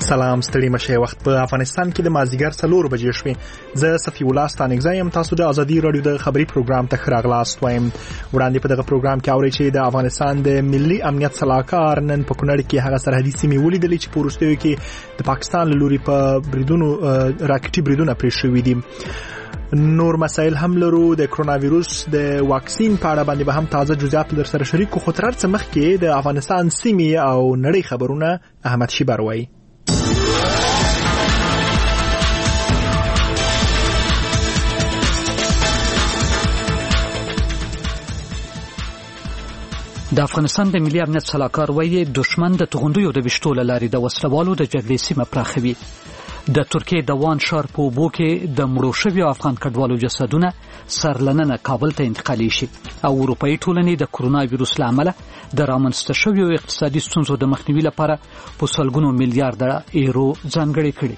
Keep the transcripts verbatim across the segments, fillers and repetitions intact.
سلام ستړي مشه وخت په افغانستان کې د مازیګر څلور بجې شوې. زه صفی الله ستانګزی یم. تاسو د ازادي رادیو د خبري پروګرام ته راغلاست وایم. وړاندې په دغه پروګرام کې اورئ چې د افغانستان د ملي امنیت صلاحکار نن په کونړ کې هغه سرحدي سیمې ولیدلې چې په وروستیو کې د پاکستان له لوري په بریدونو راکټي بریدونه پرې شوي دي. نور مسائل هم لرو. د کرونا وایروس د واکسین په اړه باندې به هم تازه جزئیات در سره شریک کو. خو تر څه مخکې د افغانستان سیمې او نړۍ خبرونه احمد شیبر وایي. د افغانستان د ملي امنیت صلاحکار وایي دشمن د توغندیو د وشتو لاري د وسلوالو د جګړې سیمه پراخوي. د ترکیې د وان ښار په اوبو کې د مړو شویو افغان کډوالو جسدونه سرلننه کابل ته انتقالي شي او اروپایي ټولنې د کرونا وایروس له امله د رامنځته شویو اقتصادي ستونزو د مخنیوي لپاره په سلګونو میلیارډ یورو ځانګړي کړي.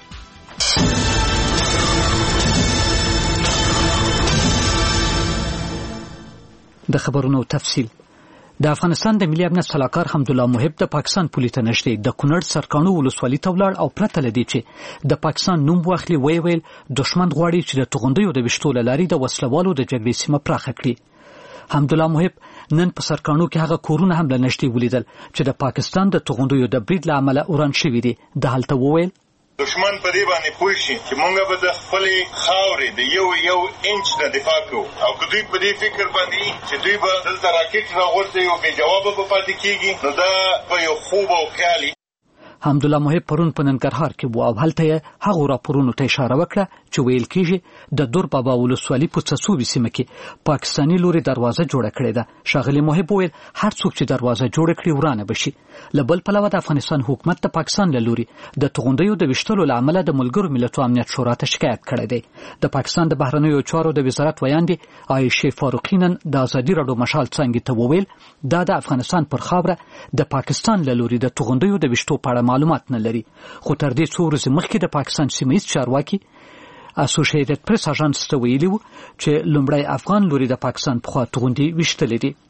د خبرونو تفصیل. د افغانستان د ملي امنیت صلاحکار حمدالله محب د پاکستان پولیس ته نږدې د کونړ سرکانو ولسوالۍ ته ولاړ او پرته له دې چې د پاکستان نوم واخلي ویې ویل دښمن غواړي چې د توغندیو د وشتو له لارې د وسلوالو د جګړې سیمه پراخه کړي. حمدالله محب نن په سرکانو کې هغه کورونه هم له نږدې ولیدل چې د پاکستان د توغندیو د برید له امله وران شوي دي. د هلته وویل دشمن په دې باندې پوه شي چې مونږ به د خپلې خاورې د یو یو انچ نه دفاع کوو او که دوی په دې فکر باندې چې دوی به دلته راکټ راغورځوي او بې جوابه به پاتې کېږي نو دا به یو خوب او خیال. حمدالله محب پرون په ننګرهار کې و او هلته یې هغو راپورونو ته اشاره وکړه چې ویل کېږي د دور بابا ولسوالۍ په څڅوبي سیمه کې پاکستاني لوري دروازه جوړه کړې ده. ښاغلي محب وویل هر څوک چې دروازه جوړه کړي ورانه بشي. له بل پلوه د افغانستان حکومت د پاکستان له لوري د توغندیو د وشتلو له امله د ملګرو ملتونو امنیت شورا ته شکایت کړی دی. د پاکستان د بهرنیو چارو د وزارت ویاندې عایشې فاروقي نن د ازادي رادیو مشال څنګه ته وویل دا د افغانستان پر خاوره د پاکستان له لوري د توغندیو د وشتو په اړه معلومات نه لري. خو تر دې څو ورځې مخکې د پاکستان سیمه ییز چارواکي اسوسییټډ پریس اژانس ته ویلي وو چې لومړی افغان لوري د پاکستان په خوا توغندي وشتلې دي.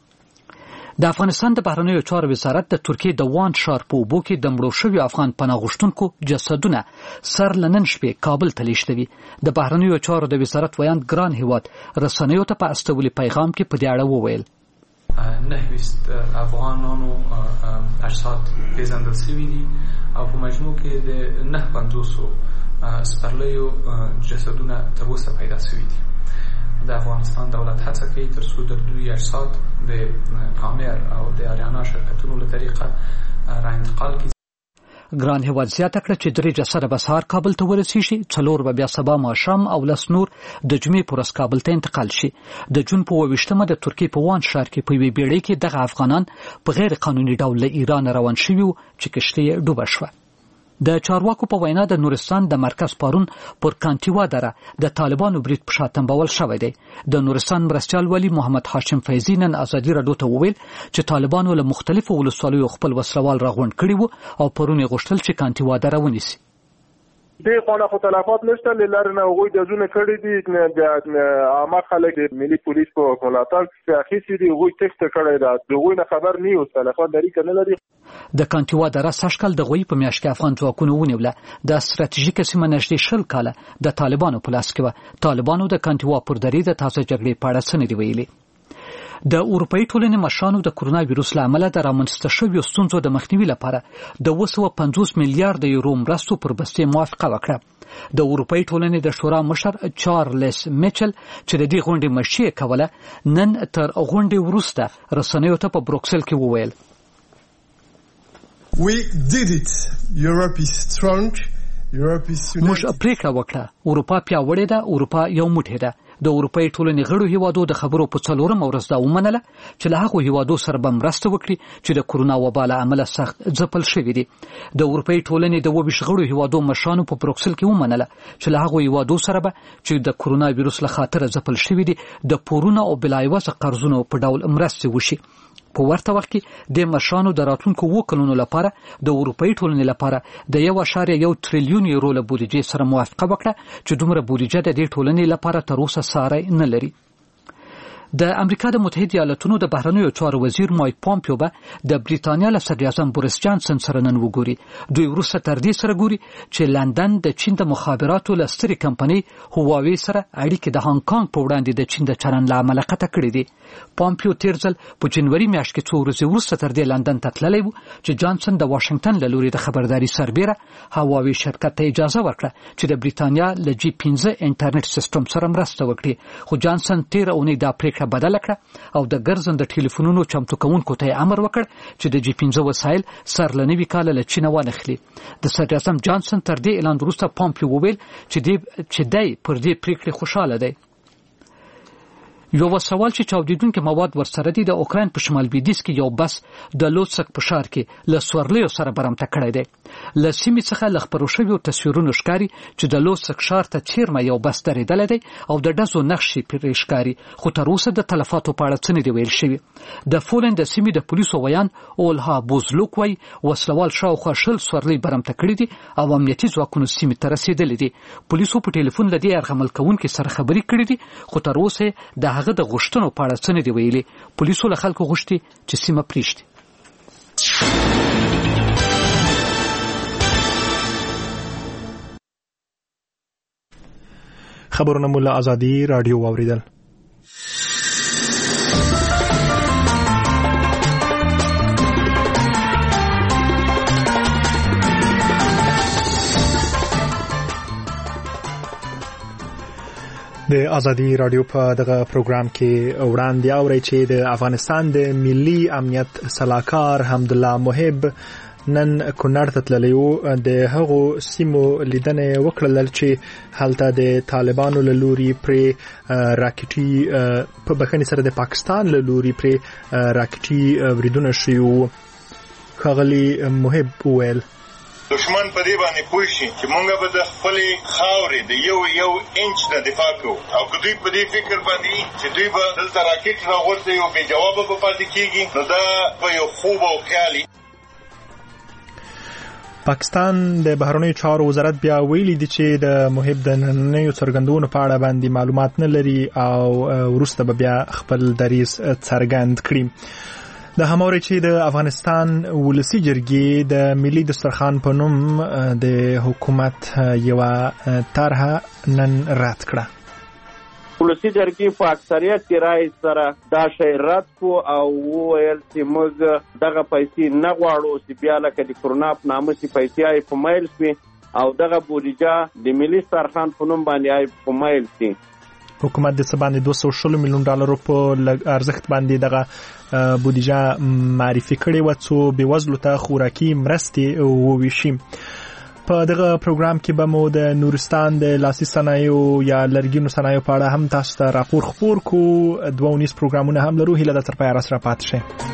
د افغانستان د بهرنیو چارو وزارت د ترکیې د وان ښار په اوبو کې د مړو شویو افغان پناه غوښتونکو جسدونه سر له نن شپې کابل ته لیږدوي. د بهرنیو چارو د وزارت ویاند ګران هیواد رسنیو ته په استولي پیغام کې په دې اړه وویل نهویست افغانانو اجساد پیژندل شوي دي او په مجموع کې د نه پنځوسو سپرلیو جسدونه تر اوسه پیدا شوي دي. د افغانستان دولت هڅه کوي تر څو د دوی اجساد د پامیر او د اریانا شرکتونو له طریقه را انتقال کړي. ګران هیواد زیاته کړه چې درې جسده به سهار کابل ته ورسیږي، څلور به بیا سبا ماښام او لس نور د جمعې په ورځ کابل ته انتقال شي. د جون په اووه ویشتمه د ترکیې په وان ښار کې په یوې بیړۍ کې دغه افغانان په غیر قانوني ډول له ایران روان شوي وو چې کښتۍ یې ډوبه شوه. د چارواکو په وینا د نورستان د مرکز پارون پر کانتیوا دره د طالبانو برید په شا تنبول شوی دی. د نورستان مرستیال ولی محمد هاشم فیضي نن ازادي رادیو ته وویل چې طالبانو له مختلفو ولسوالیو خپل وسلوال راغونډ کړي وو او پرون یې غوښتل چې کانتیوا دره ونیسي. دې خونه خو تلفات نشته لاره نه هغوی د زونه کړي دي د عامه خلک د ملي پولیس په ملاتړ کې اخیستي دي هغوی تخته کړی ده دغوی نه خبر نه یو تلفات لري کنه لري. د کانتیوا دره سږکال د غوی په میاشت کې افغان ځواکونو ونیوله. د ستراتیژیکه سیمه نږدې شل کاله د طالبانو په لاس کې وه. طالبانو د کانتیوا پر درې د تازه جګړې په اړه څه نه دي ویلي. د اروپایي ټولنې مشرانو د کرونا وایروس له امله د رامنځته شویو ستونزو د مخنیوي لپاره د اوه سوه پنځوس میلیارډ یورو مرستو پر بستې موافقه وکړه. د اروپایي ټولنې د شورا مشر چارلز میچل چې د دې غونډې مشري کوله نن تر غونډې وروسته رسنیو ته په بروکسل کې وویل We did it. Europe is strong. Europe is united. موږ پریکړه وکړه. اروپا پیاوړې ده. اروپا یو موټی ده. د اروپایي ټولنې غړو هیوادو د خبرو په څلورمه ورځ دا ومنله چې له هغو هیوادو سره به مرسته وکړي چې د کرونا وبا له امله سخت ځپل شوي دي. د اروپایي ټولنې د اووه ویشت غړو هیوادو مشرانو په بروکسل کې ومنله چې له هغو هیوادو سره به چې د کرونا وایروس له خاطره ځپل شوي دي د پورونه او بلایوازه قرضونو په ډول مرستې وشي. په ورته وخت کې د مشرانو د راتلونکو اووه کلونو لپاره د اروپایي ټولنې لپاره د یو اعشاریه یو تریلیون یورو له بودیجې سره موافقه وکړه چې دومره بودیجه د دې ټولنې لپاره تر اوسه ساری نه لري. د امریکا د متحده ایالاتونو د بهرنیو چارو وزیر مایک پامپیو به د بریټانیا له صدر اعظم بوریس جانسن سره نن وګوري. دوی وروسته تر دې سره ګوري چې لندن د چین د مخابراتو له سترې کمپنۍ هواوی سره اړیکې د هانګ کانګ په وړاندې د چین د چلند له امله قطع کړې دي. پامپیو تیر ځل په جنوري میاشت کې څو ورځې وروسته تر دې لندن ته تللی و چې جانسن د واشنگټن له لوري د خبرداري سربیره هواوی شرکت ته اجازه ورکړه چې د بریټانیا له جی پنځه انټرنیټ سیستم سره مرسته وکړي، خو جانسن تیر اونۍ دا پریکړه بدله کړه او د ګرځنده ټلیفونونو چمتو کوونکو ته امر وکړ چې د جی پنځه وسایل سر له نوي کال له چین وانخلي. د صدر اعظم جانسن تر دې اعلان وروسته پامپیو وویل چې دی چې دی پر دې پریکړې خوشاله دی. یو سوال چې چاودیدونکو مواد ورسره دي د اوکراین په شمال لویدیځ کې یو بس د لوڅک په ښار کې له سورلیو سره برمته کړی دی. له سیمې څخه له خپرو شویو تصویرونو ښکاري چې د لوڅک ښار ته چیرمه یو بس درېدلی دی او د ډزو نښې پرې ښکاري، خو تر اوسه د تلفاتو په اړه څه نه دي ویل شوي. د پولنډ د سیمې د پولیسو ویان اولها بوزلوک وایي وسلوال شاوخوا شل سورلۍ برمته کړي دي او امنیتي ځواکونو سیمې ته رسېدلي دي. پولیسو په ټلیفون له دې یرغمل کوونکي سره خبرې کړې دي، خو تر اوسه د هغه د غوښتنو په اړه څه نه دي ویلي. پولیسو له خلکو غوښتي چې سیمه پرېږدي. خبرونه مو له ازادي رادیو واوریدل. د ازادي رادیو په دغه پروګرام کې وړاندې اوري چې د افغانستان د ملي امنیت صلاحکار حمدالله محب نن کونړ ته تللی و. د هغو سیمو لیدنې وکړل چې هلته د طالبانو له لوري پرې راکټي په بخښنې سره د پاکستان له لوري پرې راکټي بریدونه شوي وو. ښاغلي محب وویل دشمن په دې باندې پوه شي چې مونږ به د خپلې خاورې د یو یو انچ نه دفاع کوو، او که دوی په دې فکر باندې چې دوی به دلته راکټ راغورځوي او بې جوابه به پاتې کېږي، نو دا به یو خوب او خیالي. پاکستان د بهرنیو چارو وزارت بیا ویلي دي چې د محب د نننیو څرګندونو په اړه باندې معلومات نه لري او وروسته به بیا خپل دریځ څرګند کړي. د هموري چې د افغانستان ولسی جرګې د ملي دسترخوان په نوم د حکومت یو طرحه نن رد کړه. ولسی جرګې په اکثریت کې رائے سره دا شی رد کو او ویل چې موږ دغه پیسې نه غواړو چې بیا لکه د کرونا په نامه چې پیسې آی په مایل شي او دغه بودیجه د ملي دسترخوان په نوم باندې آی په مایل شي. حکومت د څه باندې دوه سوه شل میلیون ډالرو په ارزښت باندې دغه بودیجه معرفي کړې و څو بېوزلو ته خوراکي مرستې وویشي. په دغه پروګرام کې به مو د نورستان د لاسي صنایعو یا لرګینو صنایعو په اړه هم تاسو ته راپور خپور کو. دوه ونیز پروګرامونه هم لرو، هیله ده تر پایه راسره پاتې شئ.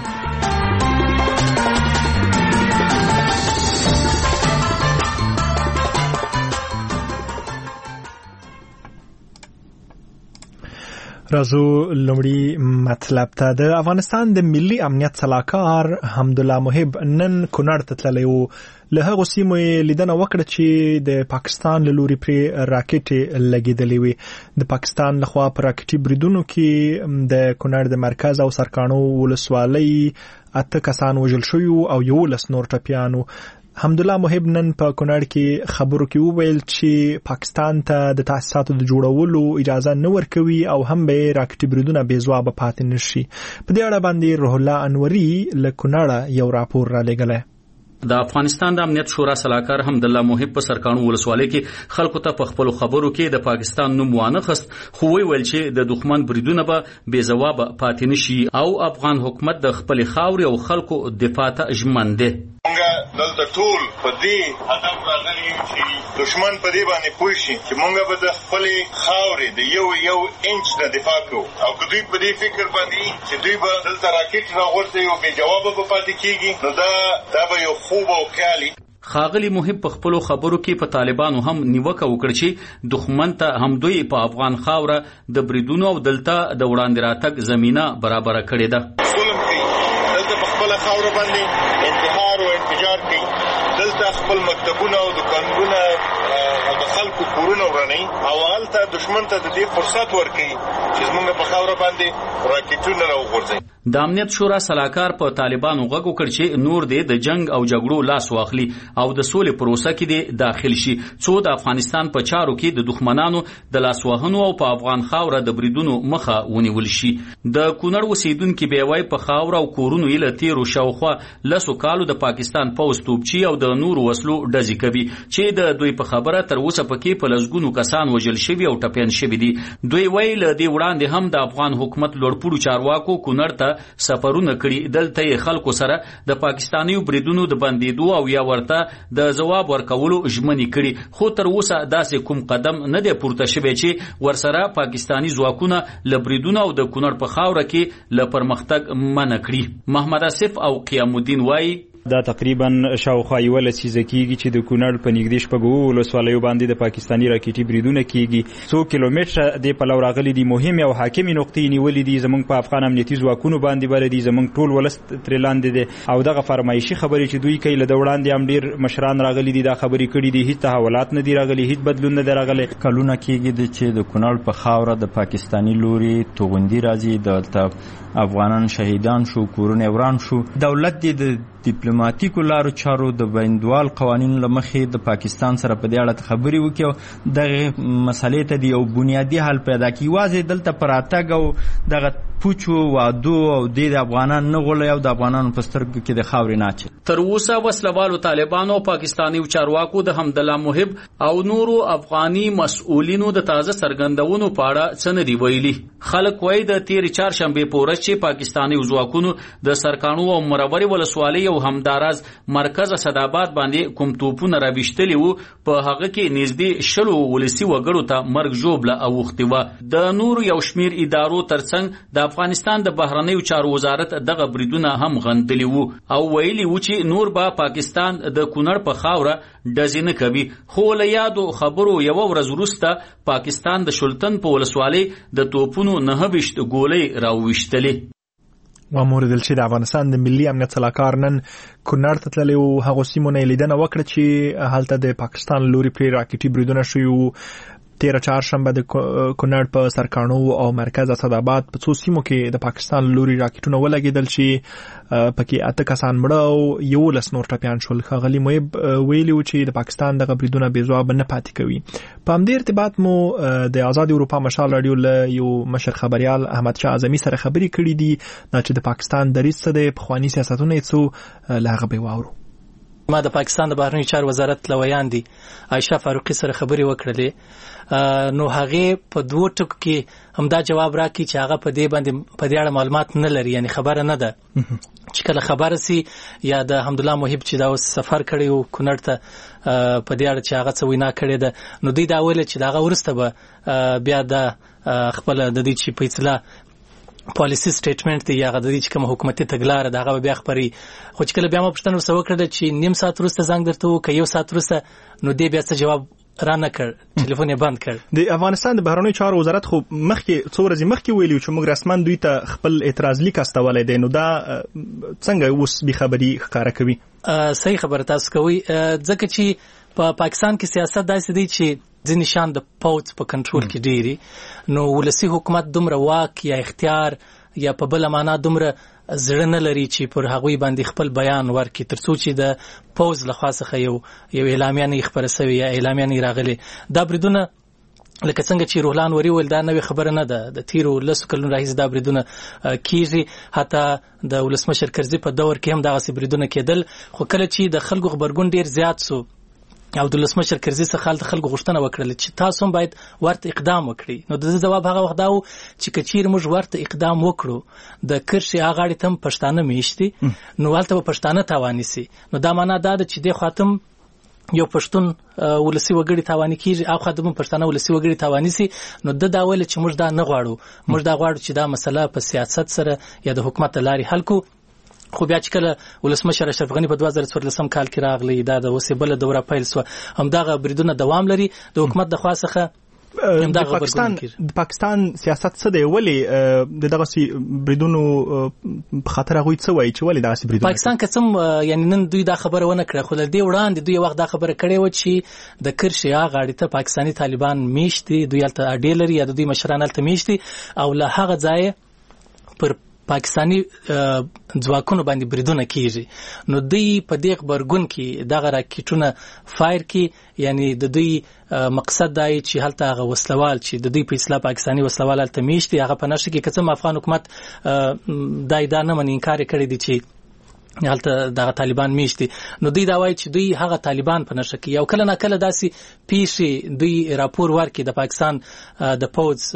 راځو لومړی مطلب ته. د افغانستان د ملي امنیت صلاحکار حمدالله محب نن کونړ ته تللی و. له هغو سیمو یې لیدنه وکړه چې د پاکستان له لوري پرې راکټې لګېدلې وي. د پاکستان لخوا په راکټي بریدونو کې د کونړ د مرکز او سرکاڼو ولسوالۍ اته کسان وژل شوي او یولس نور ټپیانو. حمدالله محب نن په کونړ کې خبرو کې وویل چې پاکستان ته د تاسیساتو د جوړولو اجازه نه ورکوي او هم به راکټي بریدونه بې ځوابه پاتې نشي. په دې اړه باندې روح الله انوري له کونړه یو راپور را لېږلی. د افغانستان د امنیت شورا صلاحکار حمدالله محب په سرکاڼو ولسوالۍ کې خلکو ته په خپلو خبرو کې د پاکستان نوم وانخست، خو ویل چې د دښمن بریدونه به بې ځوابه پاتې نشي او افغان حکومت د خپلې خاورې او خلکو دفاع ته ژمن دی. مونږ دلته ټول په دې هدف راغلي یو چې دښمن په دې باندې پوه شي چې مونږ به د خپلې خاورې د یو یو انچ نه دفاع کوو، او که دوی په دې فکر باندې چې دوی به دلته راکټ راغورځوي او بې جوابه به پاتې کېږي، نو دا دا به یو خوب او خیالي. ښاغلي محب په خپلو خبرو کې په طالبانو هم نیوکه وکړه چې دښمن ته همدوی په افغان خاوره د بریدونو او دلته د وړاندې راتګ زمینه برابره کړې ده. ظلم کوي دلته په خپله خاوره باندې انتحار او انفجار کوي، دلته خپل مکتبونه او دکانونه او د خلکو کورونه ورني او هلته دشمن ته د دې فرصت ورکړي چې زمونږ په خاوره باندې راکټونه راوغورځي. د امنیت شورا سلاکار په طالبانو غږ وکړ چې نور دې د جنگ او جګړو لاس واخلي او د سولې پروسه کې دې داخل شي څو د افغانستان په چارو کې د دښمنانو د لاس وهنو او په افغان خاوره د بریدونو مخه ونیول شي. د کونړ اوسیدونکو بیوای په خاوره او کورونو یې له تیرو شاوخوا لسو کالو د پاکستان پوځ توپچي او د نورو وسلو ډزې کوي چې د دوی په خبره تر اوسه پکې په لسګونو کسان وژل شوي او ټپیان شوي دي. دوی ویل د وړاندې هم د افغان حکومت لوړپوړو چارواکو کونړ ته سفرونه کړي دلته خلکو سره د پاکستاني بریدونو د بندیدو او یا ورته د جواب ورکولو ژمنې کړي خو تر اوسه داسې کوم قدم نه دی پورته شوی چې ورسره پاکستاني ځواکونه له بریدونو او د کونړ په خاوره کې له پرمختګ منع کړي. محمد اسف او قیام الدین وایي دا تقریبا شاوخوا یو لسیزه کیږي چې د کونړ په نږدې شپږو ولسوالیو باندې د پاکستاني راکټي بریدونه کیږي. څو کیلومتره د پلو راغلي دي مهمه او حاکمي نقطې نیولې دي زمونږ په افغان امنیتي ځواکونو باندې بل دي زمونږ ټول ولست تر لاندې دي او دغه فرمایشي خبرې چې دوی کوي له وړاندې هم ډیر مشران راغلي دي دا خبرې کړي دي هیڅ تحولات نه دي راغلي هیڅ بدلون نه دی راغلی. کلونه کیږي چې د کونړ په خاوره د پاکستاني لوري توغندي راځي د افغانان شهیدان شو کورونه وران شو. دولت دې د ډیپلوماټیکو لارو چارو د بین‌المللي قوانینو لمخې د پاکستان سره په دې اړه خبرې وکړي دغه مسلې ته دی یو بنیادی حل پیدا کړي. واځي دلته پراتګ او دغه پوچو وادو او د افغانان نه غولي او د افغانانو په سترګو کې د خاورې ناچي. تر اوسه وسلوالو طالبانو پاکستاني چارواکو د حمدالله محب او نورو افغاني مسؤلینو د تازه سرګندونو په اړه څه نه دی ویلي. خلک وایي د تیر چهارشنبه په ورځ چې پاکستاني ځواکونو د سرکانو او مروري ولسوالۍ او همداراز مرکز اسداباد باندې کوم توپونه راويشتلي وو په هغه کې نږدې شلو ولسی وګړو ته مرګ جوړه اوختي و. د نور یو شمیر ادارو ترڅنګ د افغانستان د بهرنیو چارو وزارت دغه بریدونه هم غندلي وو او ویلي وو چې نور به پاکستان د کونړ په خاوره ډزې نه کوي. خو له یادو خبرو یو ورځ وروسته پاکستان د شلتن په ولسوالۍ د توپونو نه وشت ګولۍ راويشتلي. وامور دل چې د افغانستان د ملي امنیت سلاکار نن کونړ ته تللی و هغو سیمو نه لیدنه وکړه چې هلته د پاکستان لوري پرې راکټي بریدونه شوي وو. تیره چهارشنبه د کونړ په سرکانو او مرکز اسداباد په څو سیمو کې د پاکستان لوري راکټونه ولګېدل چې پکې اته کسان مړه او یولس نور ټپیان شول. ښاغلي محب ویلي و چې د پاکستان دغه بریدونه بې ځوابه نه پاتې کوي. په همدې ارتباط مو د آزاد اروپا مشال راډیو له یو مشر خبریال احمد شاه اعظمي سره خبرې کړې دي چې د پاکستان دریځ څه دی پخواني سیاستونه یې څه له هغه به واورو. ما د پاکستان د بهرنیو چارو وزارت لویان دي عائشه فاروقي سره خبرې وکړلې نو هغه په دوه ټکو کې همدا جواب راکړي چې هغه په دې باندې په دې اړه معلومات نه لري یعنی خبره نه ده چې کله خبره سي یا د حمدالله محب چې دا سفر کړی او کونړ ته په دې اړه چې هغه څه وینا کړې ده نو دوی دا ویل چې دا ورسته به بیا د خپل د دې چې په اصطلاح پالیسی سټیټمنټ دی یا د دې چې کوم حکومتي تګلارې دا غو بیا خبري خو چې کله بیا ما پښتنه وسو کړل چې نیم ساعت وروسته زنګ درته وکړ یو ساعت وروسته نو دې بیا څه جواب را نه کړ ټلیفون یې بند کړ. د افغانستان د بهرنیو چارو وزارت خو مخکې څو ورځې مخکې ویلي چې موږ رسمن دوی ته خپل اعتراض لیک استولای دی نو دا څنګه اوس به خبري ښکارا کوي؟ صحیح خبره تاسو کوي ځکه چې په پاکستان کې سیاست داسې دی چې ځینې شان د پوځ په کنټرول کې ډیری نو ولسی حکومت دومره واک یا اختیار یا په بل معنا دومره زړه نه لري چې پر هغوی باندې خپل بیان ورکړي ترڅو چې د پوز له خاصه یو یو اعلامیه نه خبره سوي یا اعلامیه نه راغلي. دا بریدونه لکه څنګه چې روحلان وری ول دا نوې خبره نه ده د تیرو لسو کلونو راهیسې دا بریدونه کیږي حتی د ولسمشر کرزي په دور کې هم دغه بریدونه کېدل خو کله چې د خلکو خبرګون ډیر زیات سو او د ولسمشر کرزي څخه خلک خلکو غوښتنه وکړه چې تاسو هم باید ورته اقدام وکړي نو د جواب هغه وخت دا و چې کچیر موږ ورته اقدام وکړو د کرشي اغاړي تم پښتانه میشتي نو والته پښتانه تاوانی سي نو دا معنا دا چې د خاتم یو پښتون ولسی وګړي تاوانی کیږي او خدمت پښتانه ولسی وګړي تاوانی سي نو د دا ویل چې موږ دا نه غواړو موږ دا غواړو چې دا مسله په سیاست سره یا د حکومت لاري حل کو. خو بیا چې کله ولسمشر اشرف غنی په دوه زره څوارلسم کال کې راغلی دا د اوسې بل دوره پیل سو همدغه بریدونه دوام لري د حکومت د خاصه د پاکستان د پاکستان سیاست څه دی ولې د دغه سي بریدونو په خاطر هغه څه وایي چې ولې دغه سي بریدونه پاکستان کڅم یعنی نن دوی دا خبره ونه کړه خو لدی وړاندې دوی وخت دا خبره کړې و چې د کرشیا غاړې ته پاکستاني طالبان میشتي دوی الته اډې لري یا دوی مشران الته میشتي او له هغه ځای پر پاکستانی ځواکونو باندې بریدونه کیږي نو دوی په دې خبرګون کې دغه راکټونه فایر کی یعنی د دوی مقصد دی چې هلته هغه وسلوال چې د دوی په اصطلاح پاکستانی وسلوال الته میشتي هغه په نشه کې کڅم افغان حکومت دای دا نه من انکار کړی دی چې هلته دغه طالبان میشتي نو دوی دا وایي چې دوی هغه طالبان په نشه کې یو کله نه کله داسې پیښې دوی راپور ورکړي د پاکستان د پوز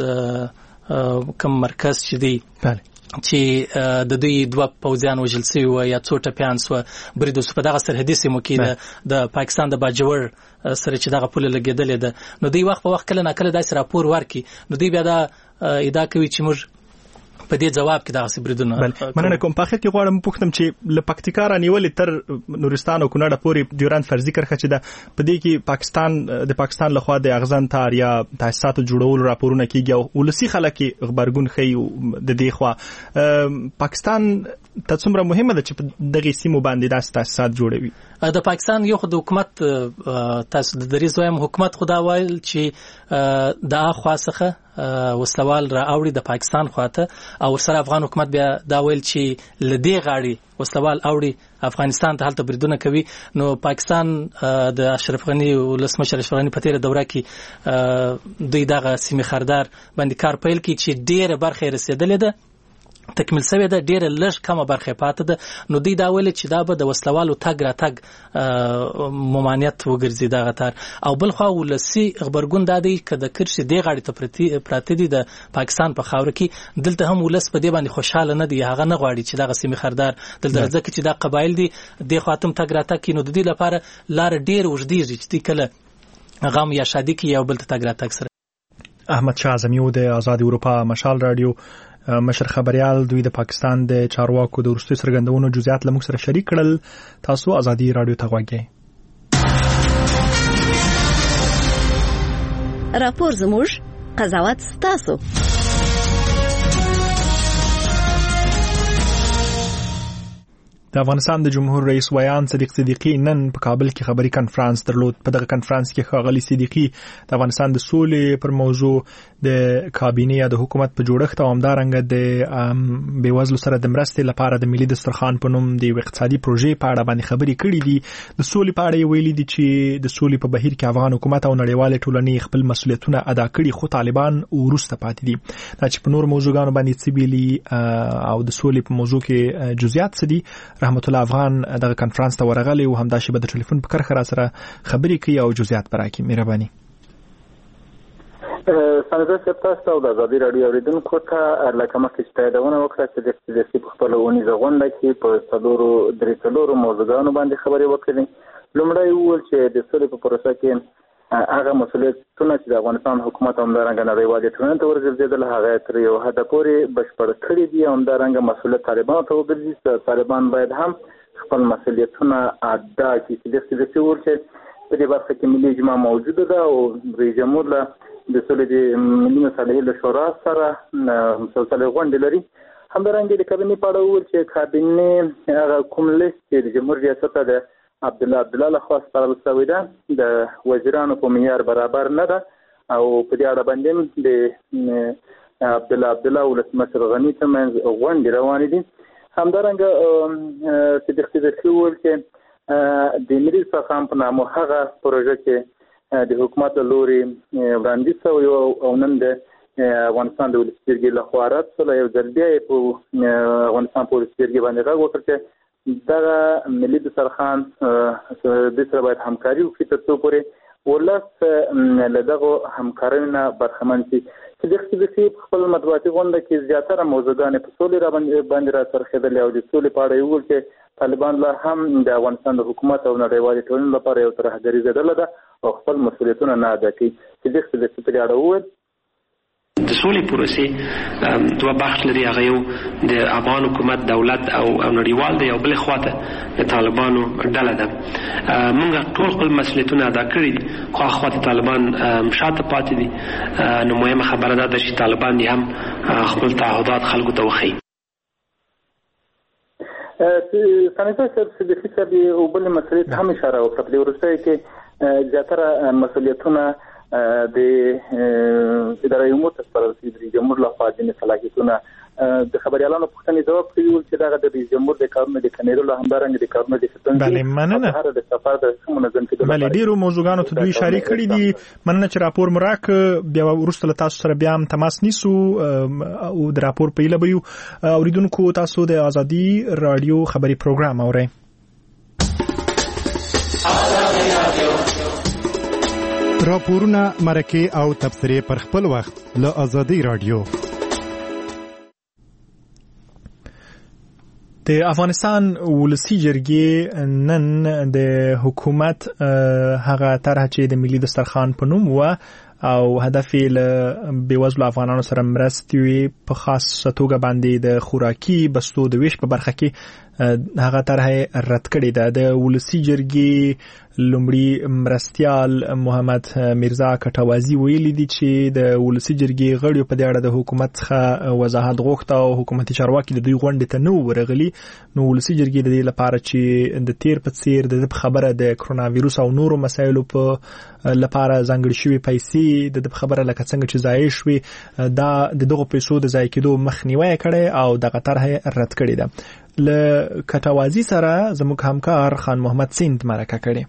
کوم مرکز چې دی بله چې د دوی دوه پوځیان وژل شوي و یا څو ټپیان سوه برید وسو په دغه سرحدي سیمو کې د پاکستان د باجوړ سره چې دغه پوله لګېدلې ده نو دوی وخت په وخت کله نه کله داسې راپور ورکړي نو دوی بیا دا ادعا کوي چې موږ په دې جواب کې دغه بریدونه مننه کوم په اخر کې غواړم پوښتم چې له پکتیکا رانیولې تر نورستان او کونړ پورې ډیورند فرضي کرخه چې ده په دې کې پاکستان د پاکستان لخوا د اغزن تار یا تاسیساتو جوړولو راپورونه کیږي او ولسی خلک خبرګون خي د دې خوا پاکستان ته څومره مهمه ده چې په دغه سیمو باندې داسې تاسیسات جوړوي د پاکستان یو خو د حکومت تاسو د دریز وایم حکومت خدا وایل چې د اخوا څخه وسلوال را اوړي د پاکستان خواته او سره افغان حکومت بیا دا ویل چې لدی غاړي وسلوال اوړي افغانستان ته هلته بریدونه کوي نو پاکستان د اشرف غنی ولسمشر اشرف غنی په تیر دوره کې دوی دغه سیمه خردار باندې کار پیل کړي چې ډیره برخه رسیدلې ده تکمیل شوی ده ډیره لږ کمه برخه پاتې ده نو دوی دا ویل چې دا به د وسلوالو تګ را تګ ممانعت وګرځي دغه تار او بل خو ولسی خبرګون دا دی چې د کرشي دی غاړي ته پراته دي د پاکستان په خاور کې دلته هم ولس په دې باندې خوشاله نه دی هغه نه غواړي چې دغه سیمه خردار دلته ځکه چې دا قبایل دي د خاتم تګ را تګ کې نو د دې لپاره لار ډیر وژدي چې کله غم یا شادي کې یو بل ته تګ را تګ سره احمد شاه زمیو د آزاد اروپا مشال رادیو مشر خبريال دوی د پاکستان د چارواکو د ورستي سرګندونو جزئیات لمو سره شریک کړل تاسو آزادي رادیو ته غوږی راپور زموږ قضاوت تاسو د افغانستان د جمهور رئیس ویان صدیق صدیقی نن په کابل کې خبري کانفرنس درلود په دغه کانفرنس کې ښاغلي صدیقی د افغانستان د سولې پر موضوع د کابینه یا د حکومت په جوړښت او همدارنګه د بیوزلو سره د مرستې لپاره د ملي دسترخوان په نوم د اقتصادي پروژې په اړه باندې خبري کړې دي د سولې په اړه ویلي دي چې د سولې په بهیر کې افغان حکومت او نړیوال ټولنې خپل مسؤلیتونه ادا کړي خو طالبان ورسته پاتې دي دا چې په نور موضوعګانو باندې سیبيلي او د سولې په موضوع کې جزئیات څه دي رحمت الله افغان دغه کانفرنس ته ورغلی او همدا شی به د ټلیفون په کرخه را سره خبرې کوي او جزئیات براکي مهرباني سنځه سپتاسو د آزادي رادیو اوریدونکو ته لکه مخکې چې یادونه وکړه چې د سیاسي په خپل ونیزه غونډه کې په څلورو درې څلورو موضوعګانو باندې خبرې وکړې لومړی وویل چې د سولې په پروسه کې هغه مسؤلیتونه چې د افغانستان حکومت همدارنګه نړیوالې ټولنې ته ورګرځېدل هغه تر یو حده پورې بشپړ کړي دي همدارنګه مسؤلیت طالبانو ته وګرځي طالبان باید هم خپل مسؤلیتونه ادا کړي چې د سیاسي ورچې په دې برخه کې ملي اجماع موجوده ده او رئیس جمهور له د سولې د ملي مصالحې له شورا سره مسلسل غونډې لري همدارنګه د کابینې په اړه وویل چې کابینې هغه کوم لیست چې د جمهور ریاست ته عبد الله عبد الله لخوا سپارل شوی ده د وزیرانو په معیار برابر نه ده او په دې اړه باندې د عبد الله عبد الله ولسمشر غنی ترمنځ غونډې روانې دي همدارنګه صدیق صدیقی وویل چې د ملي دسترخوان په نامه هغه پروژه چې د حکومت لوري وړاندیز شوی او نن د افغانستان د ولسي جرګې لخوا رد شوی یو ځل بیا په افغانستان په ولسي جرګې باندې غږ وکړ چې دغه ملي دسترخوان د سره باید همکاري وکړي تر څو پورې ولس له دغو همکاریو نه برخمن شي چې د اقتصادي خپل مطبوعاتي غونډه کې زیاتره موضوعګانې په سولې را باندې را څرخېدلې او د سولې په اړه یې وویل چې طالبان لا هم د افغانستان د حکومت او نړیوالې ټولنې لپاره یو ترهګریزه ډله ده او خپل مسؤلیتونه نه ادا کوي چې د اقتصادي په اړه وویل د سولې پروسې دوه بخش لري، هغه یو د افغان حکومت دولت او نړیوال دی، او بل خواته د طالبانو ډله ده. موږ ټول خپل مسؤلیتونه ادا کړي دي، خو خواته طالبان شاته پاتې دي. نو مهمه خبره ده چې طالبان هم خپل تعهدات خلکو ته وښيي. سانیټر صاحب صدیقي صاحب او بل مسلې ته هم اشاره وکړه. په دې وروستیو کې زیاتره مسؤلیتونه د ادارې امور ته سپارل شوي دي. رئیس جمهور لخوا ځینې صلاحیتونه د خبریالانو پوښتنې ځواب کوي چې دغه د رئیس جمهور د کارونو د کنټرول همدارنګه د کارونو د ستونزې بله مننه هر د سفر د منظم کېدو بله ډیرو موضوعګانو ته دوی اشاره کړي دي. مننه چې راپور مراک بیا وروسته له تاسو سره بیا هم تماس نیسو او د راپور په اله بریو. اوریدونکو تاسو د ازادي رادیو خبري پروګرام اورئ. راپورونه مرکه او تبصره پر خپل وخت له ازادي رادیو. د افغانستان ولسی جرګې نن د حکومت هغه طرح چې د ملي دسترخوان په نوم و او هدف یې له بېوزلو افغانانو سره مرستې وي په خاصه توګه باندې د خوراکي بستو د ویش په برخه کې هغه طرح رد کړې ده. د ولسی جرګې لومړي مرستیال محمد میرزا کټوازی ویلي دي چې د ولسی جرګې غړي په دې اړه د حکومت څخه وضاحت غوښته او حکومتي چارواکي د دوی غونډې ته نه ورغلي. نو ولسی جرګې د دې لپاره چې د تیر په څیر د خبره د کرونا وایروس او نورو مسایلو په لپاره ځانګړي شوي پیسې د خبره لکه څنګه چې ضایع شوي دا د دغه پیسو د ضایع کېدو مخنیوي کړي او دغه طرح رد کړي ده. له کټوازی سره زموږ همکار خان محمد سیند مرکه کړي.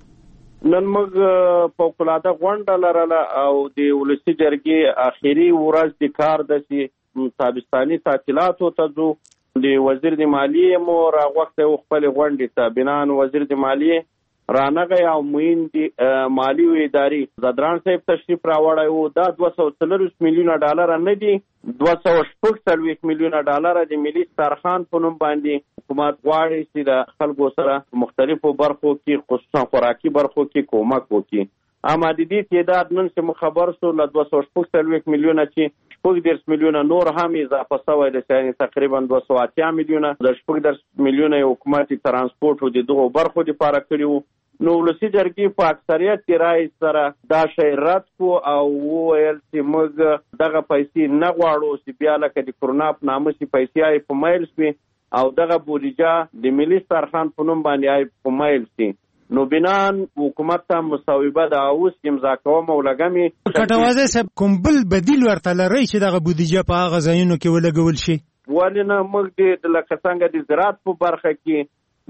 نن موږ فوق العاده غونډه لرله او د ولسی جرګې اخیری ورځ د کار د تابستاني تعطیلاتو ته ځو. د وزیر د مالیې مو راغوښتی و خپلې غونډې ته. بنان وزیر د مالیې رانغی او معین د مالی ادارې زدران صاحب تشریف راوړی و. دا دوه سوه څلرویشت میلیونه ډالره نه دي، دوه سوه شپږ څلوېښت میلیونه ډالره د ملي دسترخوان په نوم باندې حکومت غواړي چې د خلکو سره مختلفو برخو کې خصوصا خوراکي برخو کې کومک وکړي. اما د دې تعداد نن چې مو خبر سو له دوه سوه شپږ څلوېښت میلیونه چې شپږ دېرش میلیونه نور هم اضافه شوی دی، یعنې تقریبا دوه سوه اتیا میلیونه. د شپږ دېرش میلیونه حکومت ترانسپورټ د دغو برخو دپاره کړي وو. نو ولسی جرګې په اکثریت کې رای سره دا شی رد کو او وویل چې موږ دغه پیسې نه غواړو چې بیا لکه د کرونا په نامه چې پیسې آی په مایل شي او دغه بودیجه د ملي دسترخوان په نوم باندې آی په مایل شي. نو بنان حکومت ته مصوبه د اوس امضا کوم او لګمې کټوازی صاحب کوم بل بدیل ورته لري چې دغه بودیجه په هغه ځایونو کې ولګول شي؟ ولې نه، موږ د لکه څنګه د زراعت په برخه کې،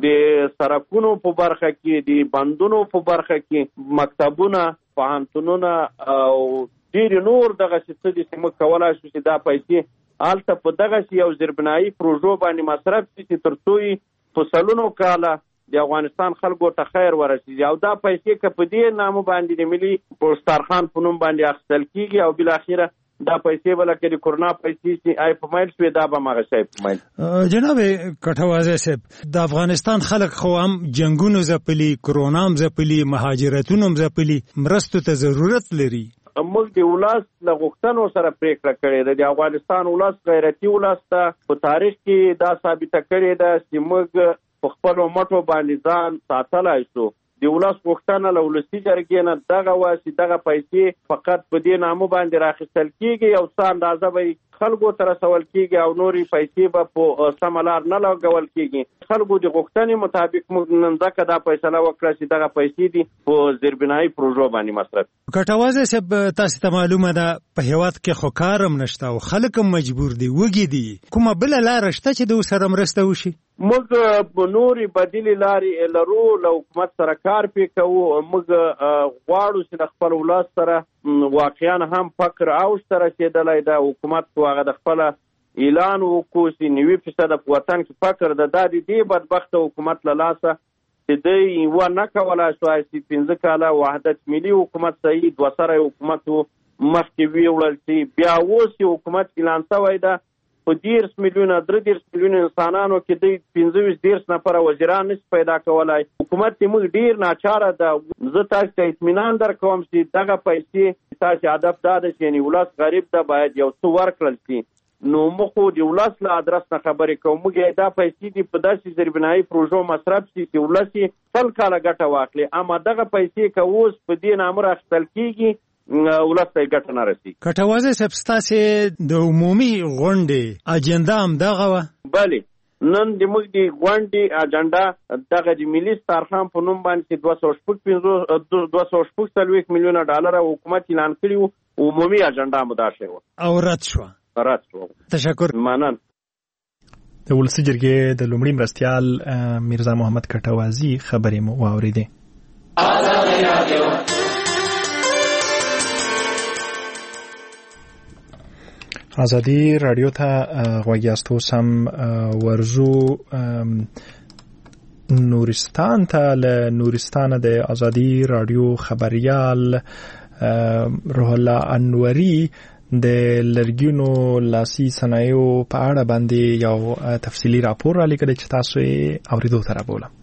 د سرکونو په برخه کې، د بندونو په برخه کې، مکتبونه، پوهنتونونه او ډېر نور دغه څه دي چې موږ کولی شو چې دا پیسې هلته په دغه یو زیربنایي پروژو باندې مصرف شي چې تر څو یې په سلونو کاله د افغانستان خلکو ته خیر ورسېږي. او دا پیسې که په دې نامه باندې د ملي دسترخوان په نوم باندې اخیستل کېږي او بالاخره دا پیسې بل کې د کرونا پیسې چې آی په مایل شوې دا به مغه شي په مایل. جناب کټوازی صاحب د افغانستان خلک خو هم جنگونو ځپلي، کرونا هم ځپلي، مهاجرتونو هم ځپلي، مرستو ته ضرورت لري. موږ د ولس له غوښتنو سره پریکړه کړې ده. د افغانستان ولس غیرتي ولس ته په تاریخ کې دا ثابته کړې ده چې موږ په خپلو مټو باندې ځان ساتلی شو. د ولس غوښتنه له ولسي جرګې نه دغه وه چې دغه پیسې فقط په دې نامه باندې راخیستل کېږي او څه اندازه به خلکو ته رسول کېږي او نورې پیسې به په سمه لار نه لګول کېږي. خلکو د غوښتنې مطابق موږ نن ځکه دا فیصله وکړه چې دغه پیسې دي په زیربنایي پروژو باندې مصرف. کټوازی صاحب تاسو ته معلومه ده په هېواد کې خو کار هم نشته او خلک هم مجبور دي، وږي دي. کومه بله لاره شته چې د سره مرسته وشي؟ موږ په نورې بدیلې لارې لرو، له حکومت سره کار پې کوو. موږ غواړو چې د خپل ولس سره واقعا هم فقر اوج ته رسېدلی ده. حکومت خو هغه د خپله اعلان وکړو چې نوي فیصده په وطن کې فقر ده. دا د دې بدبخته حکومت له لاسه چې دی یوه نه کولی شوای چې پنځه کاله وحدت ملي حکومت صحیح دوه سره حکومت مخکې ویوړل چې بیا اوس یې حکومت اعلان شوی ده په دیرس میلیونه درې دیرس میلیونه انسانانو کې د پنځه ویشت دیرس نفره وزیران نشي پیدا کولای. حکومت ته موږ ډیر ناچاره ده. زه تاسو ته اطمینان درکوم چې دغه پیسې تاسو هدف دا ده چې ولس غریب ده باید یو څه ورکړل شي. نو مخو د ولس له ادرس نه خبرې کوم. موږ دا پیسې دي په داسې زیربنایي پروژو مصرف شي چې ولس سل کاله ګټه واخلي. اما دغه پیسې که اوس په دې نامه راخیستل کېږي ولس ته ګټه نه رسي. کټوازه صاحب ستاسې د عمومي غونډې اجنډا همدغه وه؟ بلې، نن د موږ د غونډې اجنډا دغه د ملي سترخوان په نوم باندې دوه سوه شپږ پنځوس دوه سوه شپږ څلوېښت میلیونه ډالره حکومت اعلان کړي وو. عمومي اجنډا مو دا شوې وه او رد شوه. رد شوه. تشکر. مننه. د ولسي جرګې د لومړي مرستیال میرزا محمد کټوازي خبرې مو واورېدې. ازادي رادیو ته غوږ یاست. اوس هم ورزو نورستان ته. له نورستانه د ازادي رادیو خبریال روح الله انوري د لرګینو لاسي صنایعو په اړه باندې یو تفصیلي راپور را لیکلی چې تاسو یې اورېدو ته رابولم.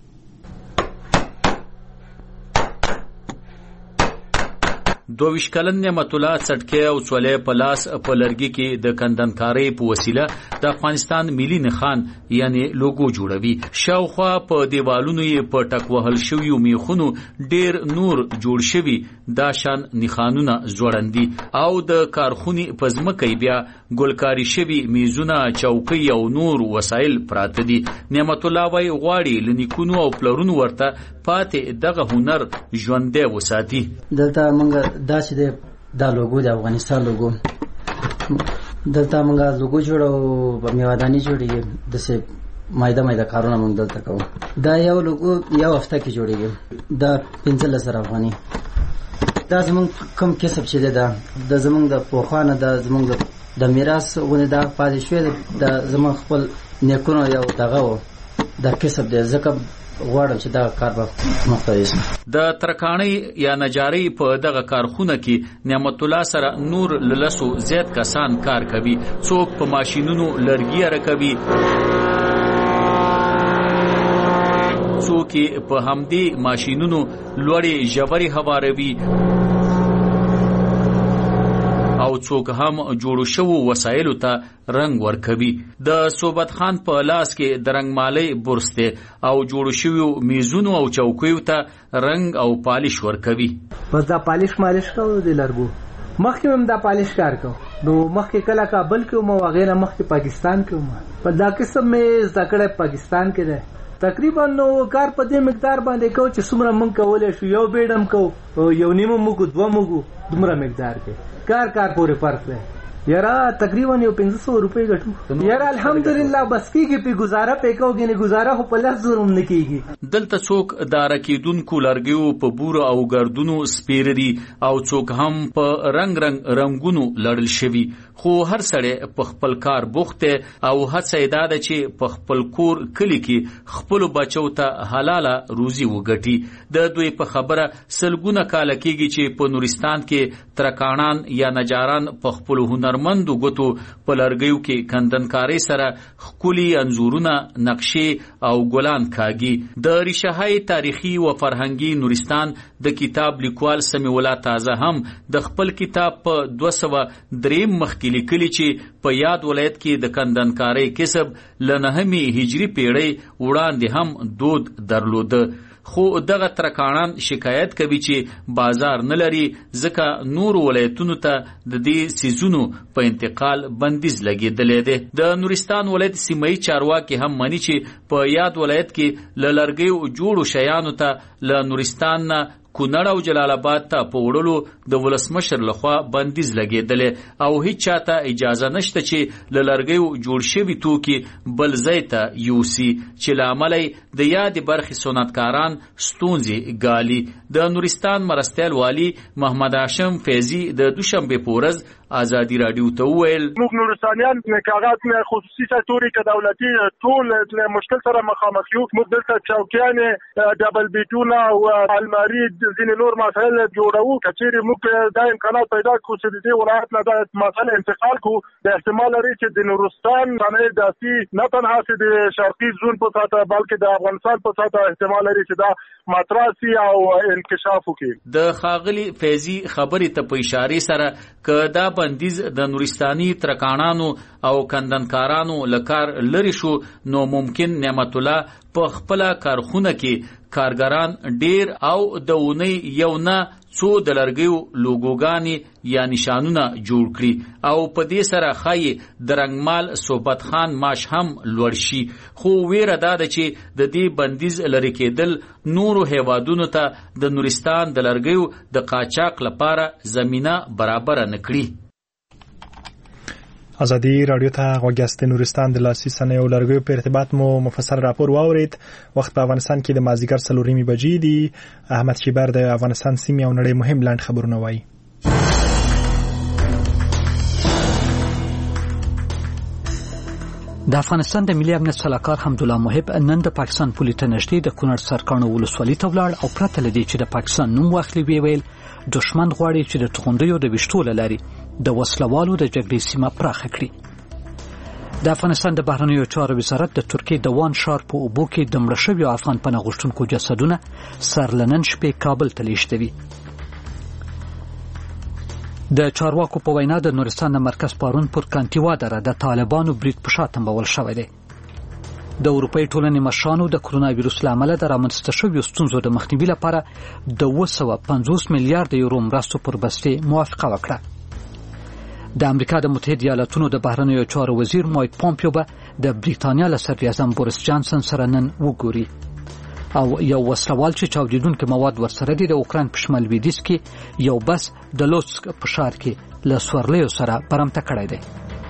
دوه کلن نعمت الله څټکي او څولې په لاس په لرګي کې د کندنکارۍ په وسیله د افغانستان ملي نښان یعنی لوګو جوړوي. شاوخوا په دیوالونو یې په ټک وهل شویو میخونو ډیر نور جوړ شوي دا شان نښانونه ځوړندي او د کارخونې په ځمکه بیا ګلکاري شوي میزونه، چوکۍ او نور وسایل پراته دي. نعمت الله وايي غواړي له نیکونو او پلرونو ورته پاتې دغه هنر ژوندی وساتي. دلته موږ داسې د دا لوګو د افغانستان لوګو دلته موږ لوګو جوړو په میوادانی جوړیږي. داسې مایده مایده کارونه موږ دلته کوو. دا یو لوګو یو هفته کې جوړیږي. دا پنځلس زره افغاني. دا زموږ کوم کسب چې دی دا د زموږ د پوخوانه د زموږ د میراث غونې دا پاتې شوی د زموږ خپل نیکونو یو دغه و دا کسب دی. ځکه غواړم چې دا کار به مختلف شي. د ترکاڼۍ یا نجارۍ په دغه کارخونه کې نعمت الله سره نور لسو زیات کسان کار کوي. څوک په ماشینونو لرګي راکوي، څوک په همدې ماشینونو لوړې ژورې هواروي او څوک هم جوړو شوو وسایلو ته رنگ ورکوي. د صوبت خان په لاس کې د رنگمالۍ برس دی او جوړو شویو میزونو او چوکیو ته رنگ او پالش ورکوي. بس دا پالش مالش کوو د لرګو. مخکې هم دا پالش کار کوو. نو مخکې کله کابل کې وم او هغې نه مخکې پاکستان کې وم. په دا قسم مې زده کړی پاکستان کې دی. تقریبا نو کار په دې مقدار باندې کوو چې څومره موږ کولی شو. یو بیډ هم کوو، یو نیمه موږ دوه موږ دومره مقدار کې کار کار پورې فرق دی. یاره تقریبا یو پنځه سوه روپۍ ګټو. یاره الحمدلله بس کېږي پې ګزاره پې کوو. ګینې ګزاره خو په لس زره هم نه کېږي. دلته څوک د راکېدونکو لرګیو په بورو او ګردونو سپېره دي او څوک هم په رنګ رنګ رنګونو لړل شوي. خو هر سړی په خپل کار بوخت دی او هڅه یې دا ده چې په خپل کور کلي کې خپلو بچو ته حلاله روزي وګټي. د دوی په خبره سلګونه کاله کېږي چې په نورستان کې ترکاڼان یا نجاران په خپلو هنرمندو ګوتو په لرګیو کې کندنکارۍ سره ښکلي انځورونه، نقشې او ګلان کاږي. د ریشههای تاریخي و فرهنګي نورستان د کتاب لیکوال سمیع الله تازه هم د خپل کتاب په دوه سوه درېیم مخکې لیکلي چې په یاد ولایت کې د کندنکارۍ کسب له نهمې هجري پیړۍ وړاندې هم دود درلوده. خو دغه ترکاڼان شکایت کوي چې بازار نه لري ځکه نور ولایتونو ته د دې سیزونو په انتقال بندیز لګېدلی دی. د نورستان ولایت سیمه‌ایي چارواکي هم مني چې په یاد ولایت کې له لرګیو جوړو شیانو ته له نورستان نه کونړ او جلال آباد ته په وړلو د ولسمشر لخوا بندیز لګېدلی او هیڅ چاته اجازه نشته چې له لرګیو جوړ شوي توکي بل ځای ته یوسي چې له امله د یادې برخې صنعتکاران ستونزې ګالي. د نورستان مرستیال والي محمد هاشم فیضي د دوشنبې په ورځ ازادي رادیو ته وویل موږ نورستانیان کاغذ نه خصوصي سکتوري ک دولتي ټول مشکل سره مخامخ یو. موږ دلته چوکیانې ډبل بیټونه او الماری ځینې نور مسایل جوړو. کچېرې موږ دا امکانات پیدا کړو چې د دې ولایت نه د مسایل انتقال کو د احتمال لري چې د نورستان باندې داسي نه تنها چې د شرقي زون په ساته بلکې د افغانستان په ساته احتمال لري چې دا ماتراسي او انکشاف وکړي. د خاغلی فیضی خبرې ته په اشاره سره ک دا بندیز د نورستاني ترکانانو او کندنکارانو لکار لری شو نو ممکن نعمت الله په خپل کارخونه کې کارګران ډیر او د اونۍ یو نه څو د لرګیو لوګوګانې یا نشانونه جوړ کړي او په دې سره خای د رنگمال صحبت خان ماش هم لوړ شي. خو ویره دا ده چې د دې بندیز لري کېدل نورو هیوادونو ته د نورستان د لرګیو د قاچاق لپاره زمينه برابر نه کړي. ازادي رادیو ته غوږیاست. نورستان د لاسي صنایعو لرګیو په ارتباط مو مفصل راپور واورید. وخت په افغانستان کې د مازیګر څلورمې بجې دي. احمد شیبر د افغانستان سیمې او نړۍ مهم لاند خبرونه وایي. د افغانستان د ملي امنیت سلاکار حمدالله محب نن د پاکستان پولي ته نږدې د کونړ سرکانو ولسوالۍ ته ولاړ او پرته له دې چې د پاکستان نوم واخلي وی ویل دشمن غواړي چې د توغندیو د وشتو له لارې د وسلوالو د جګړې سیمه پراخه کړي. د افغانستان د بهرنیو چارو وزارت د ترکیې د وان شار په اوبو کې د مړه شویو افغان پناه غوښتونکو جسدونه سر له نن شپې کابل ته لیږدوي. د چارواکو په وینا د نورستان د مرکز پارون پر کانتیوا دره د طالبانو برید په شا تنبول شوی دی. د اروپای ټولنې مشرانو د کرونا وایروس له امله د رامنځته شویو ستونزو د مخنیوي لپاره د اوه سوه پنځوس میلیارډ یورو مرستو پر بستې موافقه وکړه. د امریکا د متحده ایالاتونو د بهرنیو چارو وزیر مایک پومپیو به د بریتانیا له صدر اعظم بوریس جانسن سره نن وګوري او یو وسلوال چې چاودیدونکي مواد ورسره دي د اوکراین په شمال لویدیځ کې یو بس د لوسک په ښار کې له سورلیو سره برمته کړی دی.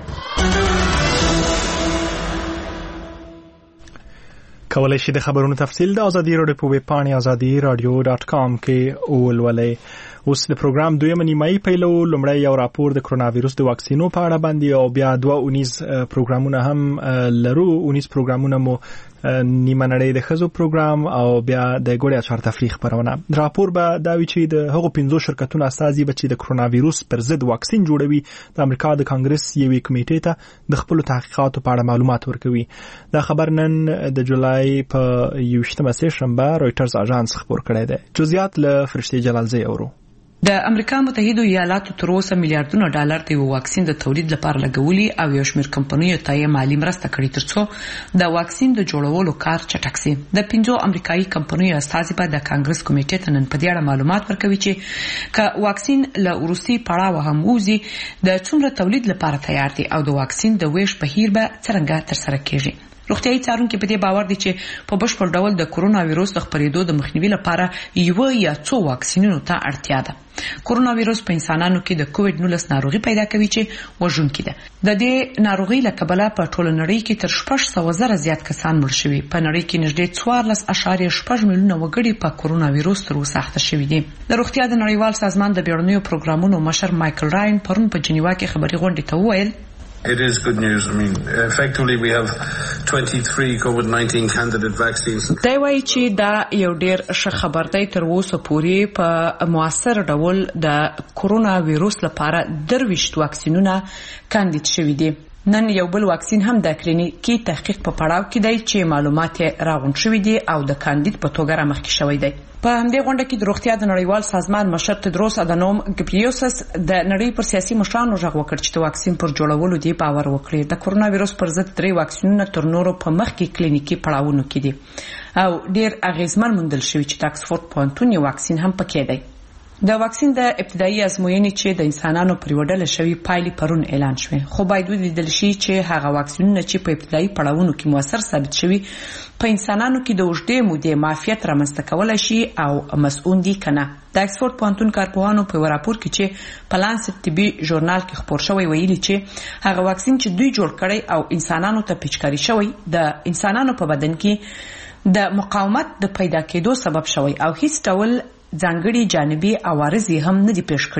کولای شئ د خبرونو تفصیل د ازادي رادیو په ویب پاڼې ازادي رادیو ډاټ کام کې ولولئ. اوس د پروګرام دویمه نیمایي پیلو. لومړی یو راپور د کرونا وایروس د واکسینو په اړه باندې او بیا دوه اونیز پروګرامونه هم لرو. اونیز پروګرامونه مو نیمه نړۍ د ښځو پروګرام او بیا د ګوړې اچار تفریح خبرونه. راپور به دا وي چې د هغو پنځو شرکتونو استازي به چې د کرونا وایروس پر ضد واکسین جوړوي د امریکا د کانګرس یوې کمیټې ته د خپلو تحقیقاتو په اړه معلومات ورکوي. دا خبر نن د جولای په یوویشتمه سه شنبه رویټرز اژانس خبر کړی دی. جزئیات له فرشتي جلالزی اورو. د امریکا متحده ایالاتو تر اوسه میلیارډونه ډالر د یو واکسین د تولید لپاره لګولي او یو شمېر کمپنیو ته یې مالی مرسته کړې ترڅو د واکسین د جوړولو کار چټک شي. د پنځو امریکایي کمپنیو استازي به د کانګرس کمیټې ته نن په دې اړه معلومات ورکوي چې ک واکسین له وروستي پړاو هم وځي د څومره تولید لپاره تیار دي او د واکسین د ویش بهیر به څنګه ترسره کیږي. روغتیايي څارونکو په دې باور دي چې په بشپړ ډول د کرونا وایروس د خپرېدو د مخنیوي لپاره یو یا څو واکسینونو ته اړتیا ده. کرونا وایروس په انسانانو کې د کووډ نولس ناروغي پیدا کوي چې وژونکې ده. د دې ناروغي له کبله په ټوله نړۍ کې تر شپږ سوه زره زیات کسان مړ شوي. په نړۍ کې نږدې څوارلس اعشاریه شپږ میلیونه وګړي په کرونا وایروس تر اوسه اخته شوي دي. د روغتیا د نړیوال سازمان د بیړنیو پروګرامونو مشر مایکل راین پرون په جنیوا کې خبري غونډې ته وویل It is good news. I mean, effectively we have twenty-three COVID nineteen candidate vaccines. دا وایي چې دا یو ډیر ښه خبر دی. تر اوسه پورې په موثر ډول د کرونا وایروس لپاره درویشت واکسینونه کاندید شوي دي. نن یو بل واکسین هم د کلینیکي تحقیق په پړاو کې دی چې معلومات راغونډ شوي دي او د کاندید په توګه رامخکې شوی دی. په همدې غونډه کې د روغتیا د نړیوال سازمان مشر تدروس ادانوم ګبریوسس د نړۍ پر سیاسي مشرانو غږ وکړ چې د واکسین پر جوړولو دی باور وکړي. د کرونا وایروس پر ضد درې واکسینونه تر نورو په مخ کې کلینیکي پړاوونو کې دي او ډیر اغیزمن موندل شوی چې د اکسفورد پوهنتون یو واکسین هم پکې دی. د واکسین د ابتدایي ازموینې چې د انسانانو پر وډل شوی پایلې پرون اعلان شوه. خو باید ولیدل شي چې هغه واکسینونه چې په ابتدایي پړاوونو کې موثر ثابت شوي په انسانانو کې د اوږدې مودې معافیت رامنځته کولای شي او مسؤون دي کنه. د اکسفورد پوهنتون کارپوهانو په راپور کې چې په لانست طبي ژورنال کې خپور شوی ویلي چې هغه واکسین چې دوی جوړ کړی او انسانانو ته پیچکاري شوی د انسانانو په بدن کې د مقاومت د پیدا کېدو سبب شوی او هیڅ ډول ځانګړي جانبي عوارض هم نه دي پیښ کړي.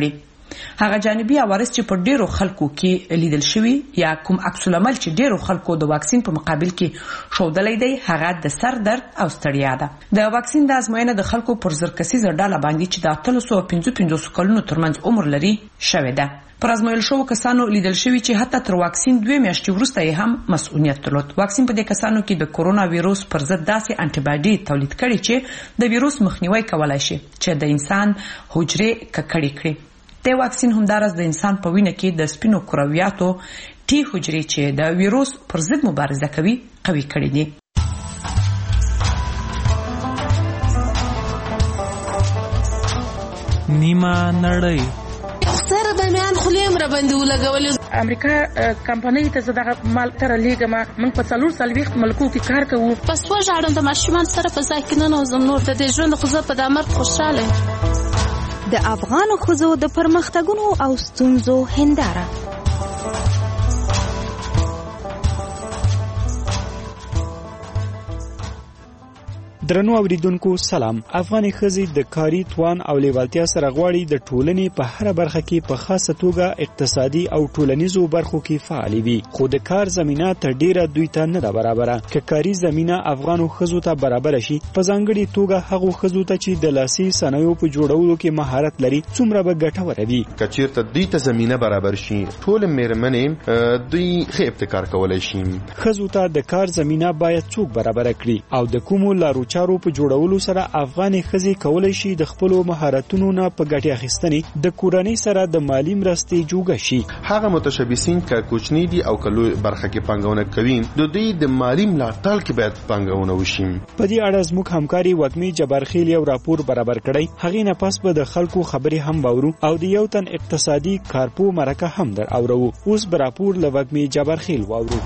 هغه جانبي عوارض چې په ډیرو خلکو کې لیدل شوي یا کوم عکس العمل چې ډیرو خلکو د واکسین په مقابل کې ښودلی دی هغه د سر درد او ستړیا ده. د واکسین د ازموینه د خلکو پر زر کسیزه ډله باندې چې د اتلس سوه پنځه پنځوس کلونو ترمنځ عمر لري شوې ده. پر ازمویل شوو کسانو لیدل شوي چې حتی تر واکسین دوه میاشتې وروسته یې هم مسؤلیت درلود. واکسین په دې کسانو کې د کورونا ویروس پر ضد داسې انټي باډي تولید کړي چې د ویروس مخنیوی کولای شي چې د انسان حجرې ککړې کړي. د واکسین همدارس د انسان په وینه کې د سپینو کرویاتو ټي حجرې چې د ویروس پر ضد مبارزه کوي قوي کړي دي. نیمه نړۍ سره د میان خلیم را باندې ولګولې. امریکا کمپنۍ ته زداغه مال تر لیګما موږ په څلور سلويخت ملکو کې کار کوو. پس و ژړم د ماشومان سره په ځای کې نه نوزم نور د دې ژوند خو زه په دامر خوشاله. د افغان ښځو د پرمختګونو او ستونزو هنداره. درنو اوریدونکو سلام. افغاني ښځې د کاري توان او لیوالتیا سره غواړي د ټولنې په هر برخه کې په خاصه توګه اقتصادي او ټولنیزو برخو کې فعال وي، خو د کار زمينه تر ډیره دوی ته نه ده برابره. که کاري زمينه افغانو ښځو ته برابر شي، په ځانګړي توګه هغه ښځو ته چې د لاسي صنایعو په جوړولو کې مهارت لري څومره به ګټوره وي. که چیرته دوی ته زمينه برابر شي، ټول میرمنې دوی ښه ابتکار کولای شي. ښځو ته د کار زمينه باید څوک برابر کړي او د کومو لارو چارو په جوړولو سره افغاني ښځې کولای شي د خپل مهارتونو نه په ګټه اخیستنې د کورنۍ سره د مالی مرستې جوړه شي. هغه متشبثین که کوچنی دي او کلو برخه کې پنګونه کوي، د دوی د مالی ملاتړ کې باید پنګونه وشي. په دې اړه زموږ همکاري وګمي جبارخیل یو راپور برابر کړی. هغې نه پس به د خلکو خبرې هم باورو او د یو تن اقتصادي کارپو مرکه هم در اورو. اوس به راپور له وګمي جبارخیل واورو.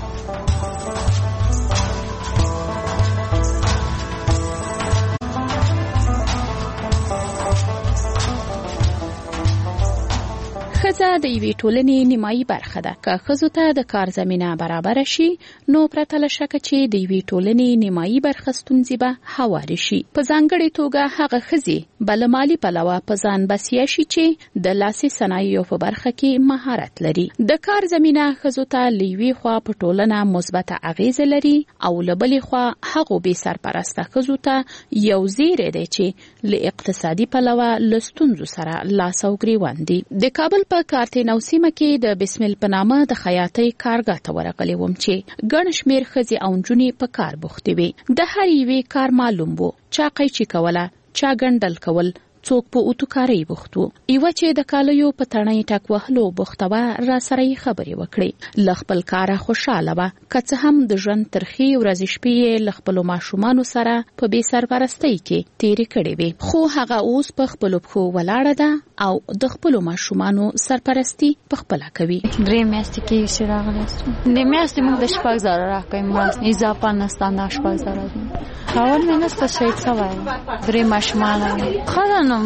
ښځه د یوې ټولنې نیمایي برخه ده. که ښځو ته د کار زمینه برابر شي، نو پرته له شکه چې د یوې ټولنې نیمایي برخه ستونزې به هوارې شي. په ځانګړې توګه هغه ښځې به له مالي پلوه په ځان بسیا شي چې د لاسي صنایعو په برخه کې مهارت لري. د کار زمینه ښځو ته له یوې خوا په ټولنه مثبته اغیزه لري او له بلې خوا هغو بې سرپرسته ښځو ته یو زیری دی چې له اقتصادي پلوه له ستونزو سره لاس او ګریوان دي. د کابل په کارتینو سیمه کې د بسمل په نامه د خیاطۍ کارګاه ته ورغلې وم چې ګڼ شمېر ښځې او نجونې په کار بوختې وې. د هر یوې کار معلوم وو، چا قیچي کوله، چا ګنډل کول، څوک په اوتوکارۍ بوخت وو. یوه چې د کالیو په تڼۍ ټک وهلو بوخته وه، را سره یې خبرې وکړې. له خپل کاره خوشحاله وه، که څه هم د ژوند ترخې ورځې شپې یې له خپلو ماشومانو سره په بې سرپرستۍ کې تېرې کړې وې. خو هغه اوس په خپلو پښو ولاړه ده او د خپلو ماشومانو سرپرستی په خپله کوي. درې میاشتې کېږي چې راغلی سوم. د میاشتې موږ د شپږ زره راکوي مرسته، اضافه نسته، دا شپږ زره دي. خاوند مې نسته، شهید سوی و. درې ماشومان ښه ده، نو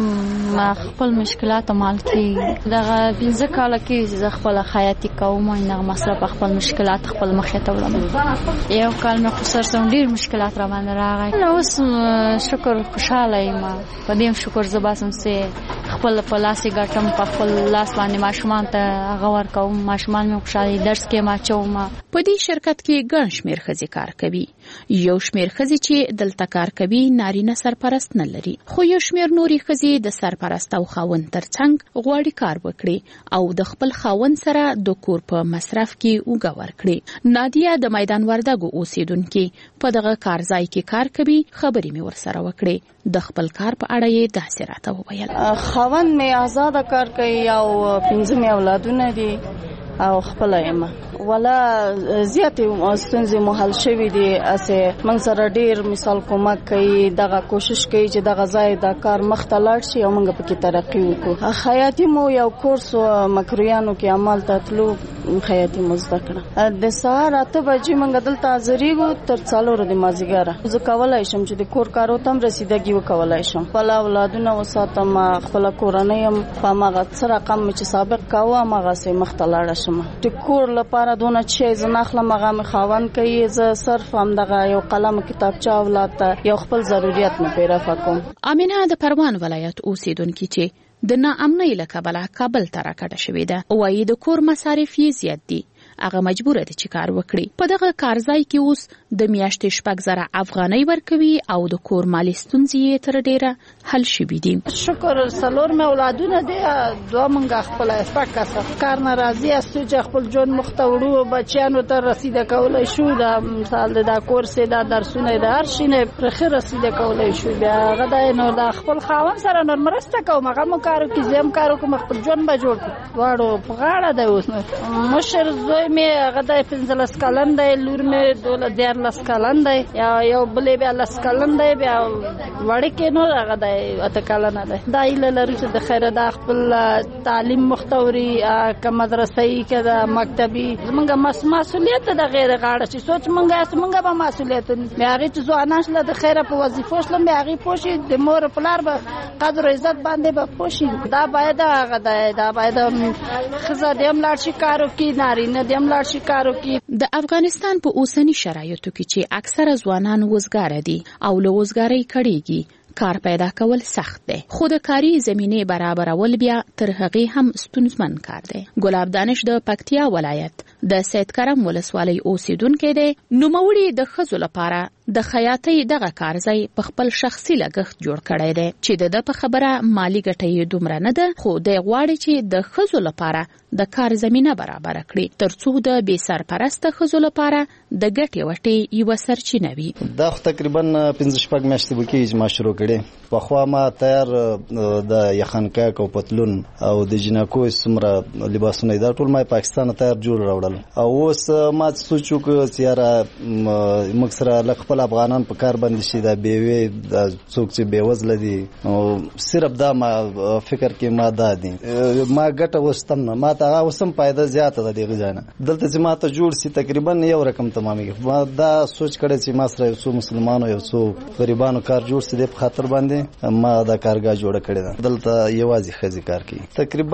خپل مشکلات مال کېږي. دغه پنځه کاله کېږي چې زه خپله خیاطي کوم او دغه مصرف خپل مشکلات خپل مخې ته وړم. یو کال مې خو سر سم ډېر مشکلات را باندې راغی. نو اوس شکر خوشحاله یم. په دې شکر زه باسم چې خپل په لاس یې ګټم، په خپل لاس باندې ماشومان ته هغه ورکوم. ماشومان مې خوشحاله درس کې ما اچوم. په دې شرکت کې ګڼ شمېر ښځې کار کوي. یو شمېر ښځې چې دلته کار کوي نارینه سرپرست نه لري، خو یو شمېر نورې ښځې د سرپرست او خاوند ترڅنګ غواړي کار وکړي او د خپل خاوند سره د کور په مصرف کې اوږه ورکړي. نادیه د میدان وردګو اوسیدونکې په دغه کار ځای کې کار کوي. خبرې مې ورسره وکړې. د خپل کار په اړه یې داسې راته وویل. خاوند مې آزاده کار کوي او پنځه مې اولادونه دي او خپل یم. ولا زیاتې ستونزې مو حل شوي دي. اسې موږ سره ډېر مثال کومک کوي، دغه کوشش کوي چې دغه ځای د کار مخته لاړ شي او موږ پکې ترقي وکړو. خیاطي مو یو کورس مکرویانو کې عمل ته تلو، خیاطي مو زده کړه. د سهار اته بجې موږ دلته حاضرېږو تر څلورو د مازدیګره. زه کولی شم چې د کور کارو ته هم رسیدګي وکولی شم. خپل اولادونه وساتم، خپله کورنۍ هم په هماغه څه رقم مې چې سابق کاوه هماغسې مخته لاړه شم. د کور لپاره دونه چې زه نخلم هغه مې خاوند کوي. زه صرف همدغه یو قلم کتابچه اولاد ته یو خپل ضرورت مې پیرافه کوم. امینه د پروان ولایت اوسیدونکې چې د ناامنۍ له کبله کابل ته راکډه شوې ده. وایي د کور مصارف یې زیات دي، هغه مجبور دي چې کار وکړي. په دغه کارځای کې اوس د میاشتې شپږ زره افغانۍ ورکوي او د کور مالي ستونزې یې تر ډیره حل شوي دي. شکر څلور مې اولادونه دي، دوه مونږ خپل شپږ کسه کار نه راضي استو چې خپل ژوند مخته وړو، بچیانو ته رسیده کولای شو. د مثال د کورس د درسونه د هر شي نه پرخه رسیده کولای شو. بیا غدا نو د خپل خاوند سره نور مرسته کوم، هغه مو کارو کې زم کارو کوم، خپل ژوند به جوړ کړو. واړو په غاړه ده اوس مشر زوی مې هغه د پنځلس کلن دی، لور مې دوله دیارلس کلن دی، یا یو بلې بیا لس کلن دی، بیا وړکې نو هغه دی اته کلنه دی. دا هیله لرو چې د خیره د خپل تعلیم مختوري که مدرسې که د مکتبي زمونږ مسؤلیت د غیر غاړه چې سوچ مونږ مونږ به مسؤلیت بیا هغې چې ځوانان شله د خیره په وظیفو شلم بیا هغې پوه شي د مور پلار به قدر و عزت باندې به پوه شي. دا باید هغه دی، دا باید ښځه دې هم لاړ شي کار وکړي، نارینه دې هم لاړ شي کار وکړي. د افغانستان په اوسني شرایطو کې چې اکثره ځوانان وزګاره دي او له وزګارۍ کړېږي، کار پیدا کول سخت دی، خو د کاري زمینې برابرول بیا تر هغې هم ستونزمن کار دی. ګلاب دانش د پکتیا ولایت د سید کرم ولسوالۍ اوسیدونکی دی. نوموړي د ښځو لپاره د خیاطۍ دغه کارځای په خپل شخصي لګښت جوړ کړی دی چې د ده په خبره مالی ګټه یې دومره نه ده، خو دی غواړي چې د ښځو لپاره د کار زمینه برابره کړي ترڅو د بې سرپرسته ښځو لپاره د ګټې وټې یوه سرچینه وي. دا خو تقریبا پنځه شپږ میاشتې به کېږي چې ما شروع کړې. پخوا ما تیار د یخنکاک او پتلون او د جناکو څومره لباسونه دا ټول ما پاکستان تیار جوړ راوړل، او اوس ما سوچ وکړ چې یاره موږ سره له خپل افغانان په کار باندې شي، دا بیوې دا څوک چې بېوزله دي، او صرف دا ما فکر کې ما دا دي ما ګټه وستم نه، ما ته هغه اوس هم فایده زیاته ده دغه ځای نه. دلته چې ما ته جوړ سي تقریبا یو رقم تمامېږي. ما دا سوچ کړی چې ما سره یو څو مسلمانو یو څو غریبانو کار جوړ سي، د په خاطر باندې ما دا کارګاه جوړه کړې ده. دلته یوازې ښځې کار کوي.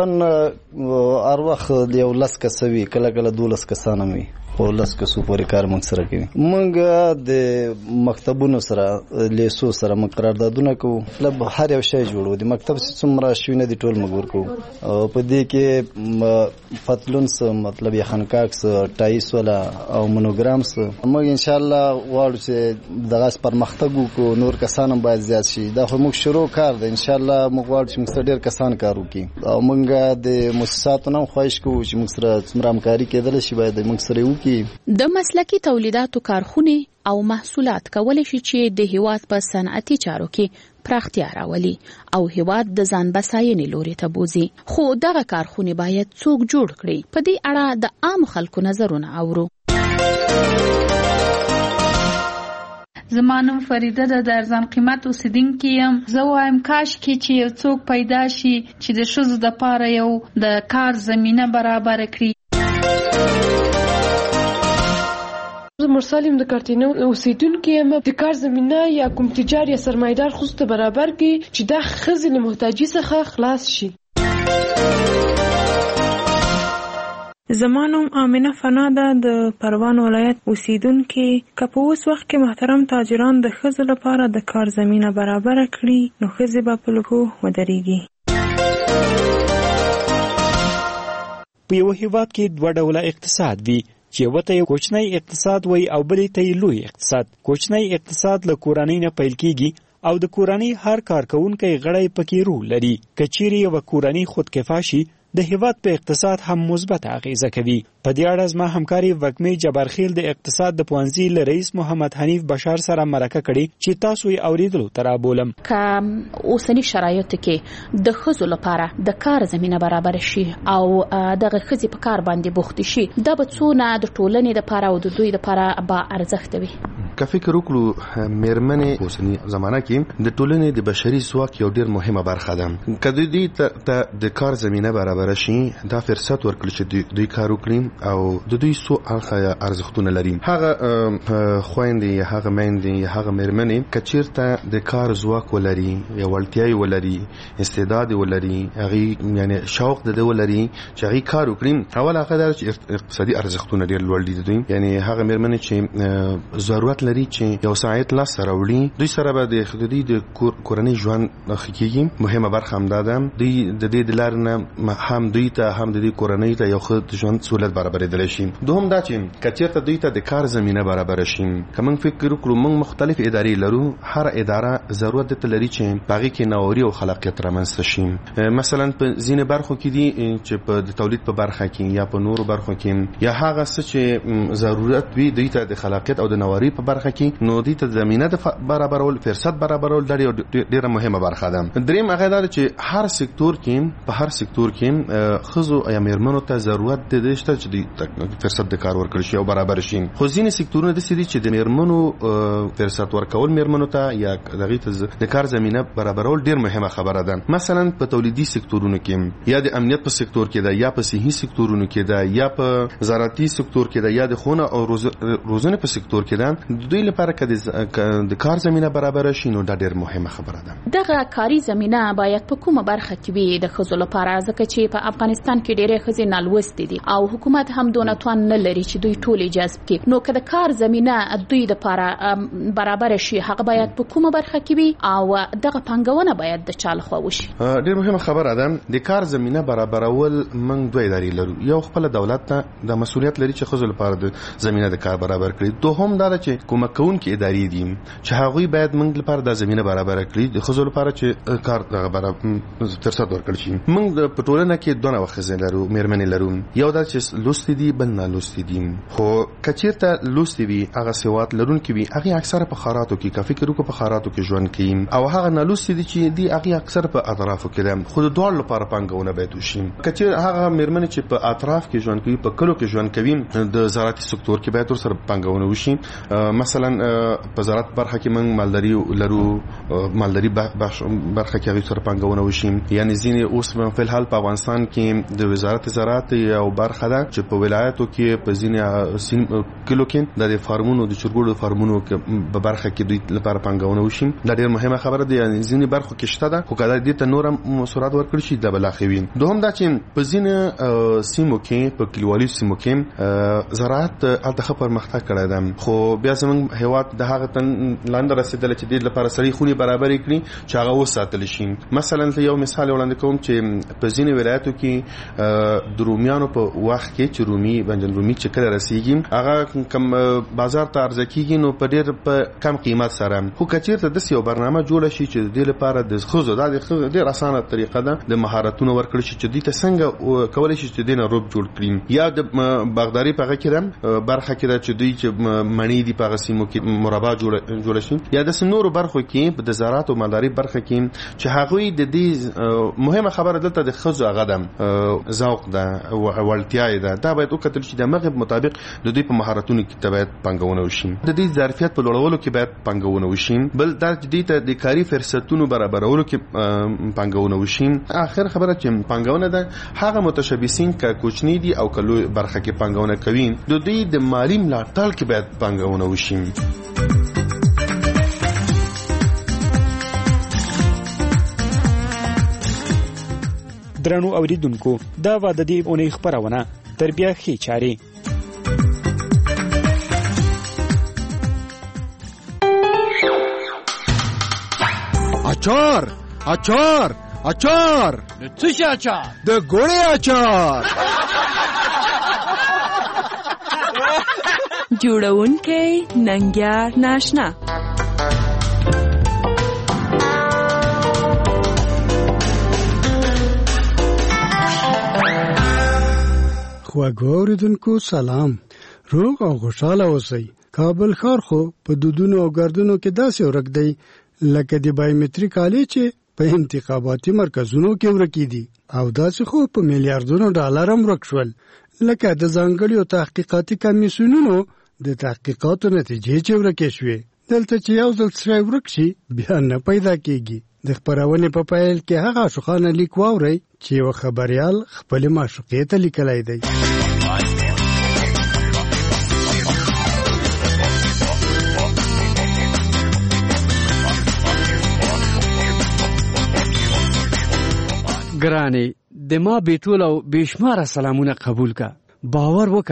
تقریبا هر وخت یو لس کسه وي، کله کله دولس کسان هم وي، خو لس کسو پورې کار موږ سره کوي. موږ د مکتبونو سره لیسو سره موږ قراردادونه کوو، مطلب هر یو شی جوړو. د مکتب څومره شوینه دي ټول موږ ورکوو، او په دې کې پتلون څه مطلب یخنکاک څه ټایس ولا او مونوګرام څه. موږ ان شاء الله غواړو چې دغه پرمختګ وکړو، نور کسان هم باید زیات شي. دا خو موږ شروع کار دی، ان شاء الله موږ غواړو چې موږ سره ډېر کسان کار وکړي، او موږ د مؤسساتو نه خواهش کوو چې موږ سره څومره همکاري کېدلی شي باید موږ سره وکړي. د مسلکي تولیداتو کارخونه او محصولات کولای شي چې د هیواد په صنعتي چارو کې پراختیا راولي او هیواد د ځان بساینې لوري ته بوزي، خو دغه کارخونه باید څوک جوړ کړي. په دې اړه د عام خلکو نظرونه اورو. زما نوم فریده ده، د ارزان قیمت اوسیدونکې یم. زه وایم کاش کې چې یو څوک پیدا شي چې د ښځو دپاره یو د کار زمینه برابره کړي. زه مرسالیم د کارتینو اوسیدونکې یم. د کار زمینه یا کوم تجار یا سرمایدار ښځو ته برابر کړي چې دا ښځې له محتاجۍ څخه خلاص شي. زما نوم آمنه فنا ده، د پروان ولایت اوسیدونکې. که په اوس وخت کې محترم تاجران د ښځو لپاره د کار زمینه برابره کړي، نو ښځې به په لږو ودرېږي. په یو هیواد کې دوه ډوله اقتصاد وي، چې یو ته یو کوچنی اقتصاد وای او بلې ته یې لوی اقتصاد. کوچنی اقتصاد له کورنۍ نه پیل کیږي او د کورنۍ هر کارکونکی غړی پکې رول لري. که چیرې یوه کورنۍ خودکفا شي، د هیواد په اقتصاد هم مثبت اغیزه کوي. په دې اړه زما همکاري وږمې جبارخیل د اقتصاد د پوهنځي له رئیس محمد حنیف بشار سره مرکه کړې چې تاسو یې اوریدلو ته رابولم. که اوسني شرایطو کې د ښځو لپاره د کار زمینه برابر شي او دغه ښځې په کار باندې بوختې شي، دا به څونه د ټولنې لپاره او د دوی لپاره با ارزښت وي. که فکر وکړو میرمنې اوسنی زمانه کې د ټولنې د بشري ځواک یو ډېر مهمه برخه ده. که دوی ته د کار زمینه برابر شي، دا فرصت ورکړي چې دوی کار وکړي او د دوی څو اړخه ارزښتونه لري. هغه خویندې یا هغه میندې یا هغه میرمنې که چېرته د کار ځواک ولري، یا وړتیاوې ولري، استعداد ولري، هغې یعنې شوق د ده ولري چې هغې کار وکړي، اول هغه دا چې اقتصادي ارزښتونه ډېر لوړ دي د دوی. یعنې هغه میرمنې چې ضرورت لري چې یو ساعت لاس سره وړي دوی سره به د خدای د کورنۍ ژوند خکېږي. مهمه برخه هم ده دوی د دې د لارې نه هم دوی ته هم د دې کورنۍ ته یو ښه ژوند سهولت برابرېدلی شي. دوهم دا چې که چېرته دوی ته د کار زمینه برابره شي، که موږ فکر وکړو موږ مختلف ادارې لرو، هر اداره ضرورت درته لري چې په هغې کې نواري او خلاقیت رامنځته شي. مثلا په ځینې برخو کې دي چې په د تولید په برخه کې یا په نورو برخو کې یا هغه څه چې ضرورت وي دوی ته د خلاقیت او د نواري په برخه کې، نو دوی ته زمینه د برابرول فرصت برابرول دا ډېره مهمه برخه ده. دریم هغه دا چې هر سکتور کې په هر سکتور کې ښځو یا میرمنو ته ضرورت دی شته چې دوی فرصت د کار ورکړي شي او برابر شي. خو ځینې سکتورونه داسې دي چې د میرمنو فرصت ورکول میرمنو ته یا دغې ته د کار زمینه برابرول ډېر مهمه خبره ده. مثلا په تولیدي سکتورونو کې یا د امنیت په سکتور کې ده یا په صحي سکتورونو کې ده یا په زراعتي سکتور کې ده یا د ښوونه او روزنې په سکتور کې ده، دوی لپاره که د کار زمینه برابر شي نو دا ډېر مهمه خبره ده. دغه کاري زمینه باید په کومه برخه کې وي د ښځو لپاره، ځکه چې په افغانستان کې ډېرې ښځې نالوستې دي او حکومت هم دونه توان نه لري چې دوی ټولې جذب کړي. نو که د کار زمینه دوی دپاره برابر شي هغه باید په کومه برخه کې وي او دغه پانګونه باید د چا لخوا وشي؟ ډېر مهمه خبره ده. د کار زمینه برابرول موږ دوه ادارې لرو. یو خپله دولت ته د مسؤلیت لري چې ښځو لپاره د زمینه د کار برابر کړي. دوهم دا ده چې کومک کوونکي ادارې دي چې هغوی باید موږ لپاره د زمینه برابر کړي د ښځو لپاره چې کار دغه فرصت ورکړل شي. موږ په ټولنه کې دوه نوعه ښځې لرو، میرمنې لرو. یو دا چې لوستې دي، بل نالوستې دي. خو که چېرته لوستې وي هغه سواد لرونکي وي هغې اکثره په ښاراتو کې که فکر وکړو په ښاراتو کې ژوند کوي، او هغه نالوستې دي چې دي هغې اکثره په اطرافو کې ده. خو د دواړو لپاره پانګونه باید وشي. که چېرې هغه میرمنې چې په اطراف کې ژوند کوي په کلو کې ژوند کوي د زراعتي سکتور کې باید ورسره پانګونه وشي. مثلا په زراعت برخه کې موږ مالداري لرو، مالداري برخه کې هغې سره پانګونه وشي. یعنې ځینې اوس په الحال په افغانستان کې د وزارت زراعت یو برخه ده چې په ولایتو کې په ځینې کلو کې د فارمونو د چرګوړو فارمونو په برخه کې دوی لپاره پانګونه وشي. دا ډېر مهمه خبره ده. یعنې ځینې برخو کې شته ده، خو که دې ته نور هم سرعت ورکړي شي دا به لا ښه وي. دوهم دا چې په ځینې سیمو کې په کلیوالي سیمو کې زراعت هلته ښه پرمختګ کړی ده، خو بیا زموږ هېواد د هغه ته لاندې رسېدلی چې دې لپاره سړی خونې برابرې کړي چې هغه وساتلی شي. مثلا یو مثال وړاندې کوم چې په ځینې ولایتو کې د رومیانو په وخت کې چې رومي بنجن رومي چې کله رسیږي هغه کم بازار ته عرضه کیږي نو په ډېر په کم قیمت سره. خو که چېرته داسې یو برنامه جوړه شي چې د دې لپاره د ښځو دا د ډېر اسانه طریقه ده د مهارتونو ورکړل شي چې دوی ته څنګه کولی شي چې دې نه روب جوړ کړي. یا د باغداري په هغه کې ده برخه کې ده چې دوی چې مڼې دي په هغه سیمو کې مربا جوړه شي. یا داسې نورو برخو کې د زراعت او مالداري برخه کې چې هغوی د دې مهمه خبره دلته د ښځو هغه ده ذوق ده وړتیا ده، دا باید وکتل شي د مغرب مطابق د دوی په مهارتونو کې ته باید پانګونه وشي. د دې ظرفیت په لوړولو کې باید پانګونه وشي. بل دا چې دوی ته د کاري فرصتونو برابرولو کې پانګونه وشي. آخر خبره چې پانګونه ده هغه متشبثین که کوچني دي او که لوی برخه کې پانګونه کوي د دوی د مالي ملاتړ کې باید پانګونه وشي. درنو اوریدونکو دا و د دې اونۍ خبرونه تر بیا ښې چارې. اچار اچار اچار د څه شي اچار؟ د ګوړې اچار. جوړونکی ننګیار ناشنا. خواږه اوریدونکو سلام، روغ او خوشاله اوسئ. کابل ښار خو په دودونو او ګردونو کې داسې ورک دی لکه د بایومټریک آلې چې په انتخاباتي مرکزونو کې ورکې دي، او داسې خو په میلیارډونو ډالر هم ورک شول، لکه د ځانګړیو تحقیقاتي کمیسیونونو د تحقیقاتو نتیجې چې ورکې شوې. دلته چې یو ځل سړی ورک شي بیا نه پیدا کېږي. د خبرونې په پیل کې هغه عاشقانه لیک واورئ چې یو خبریال خپلې معشوقې ته لیکلی دی. ګرانې د ما بیټول او بشماره سلامونه قبول کا. باور وکا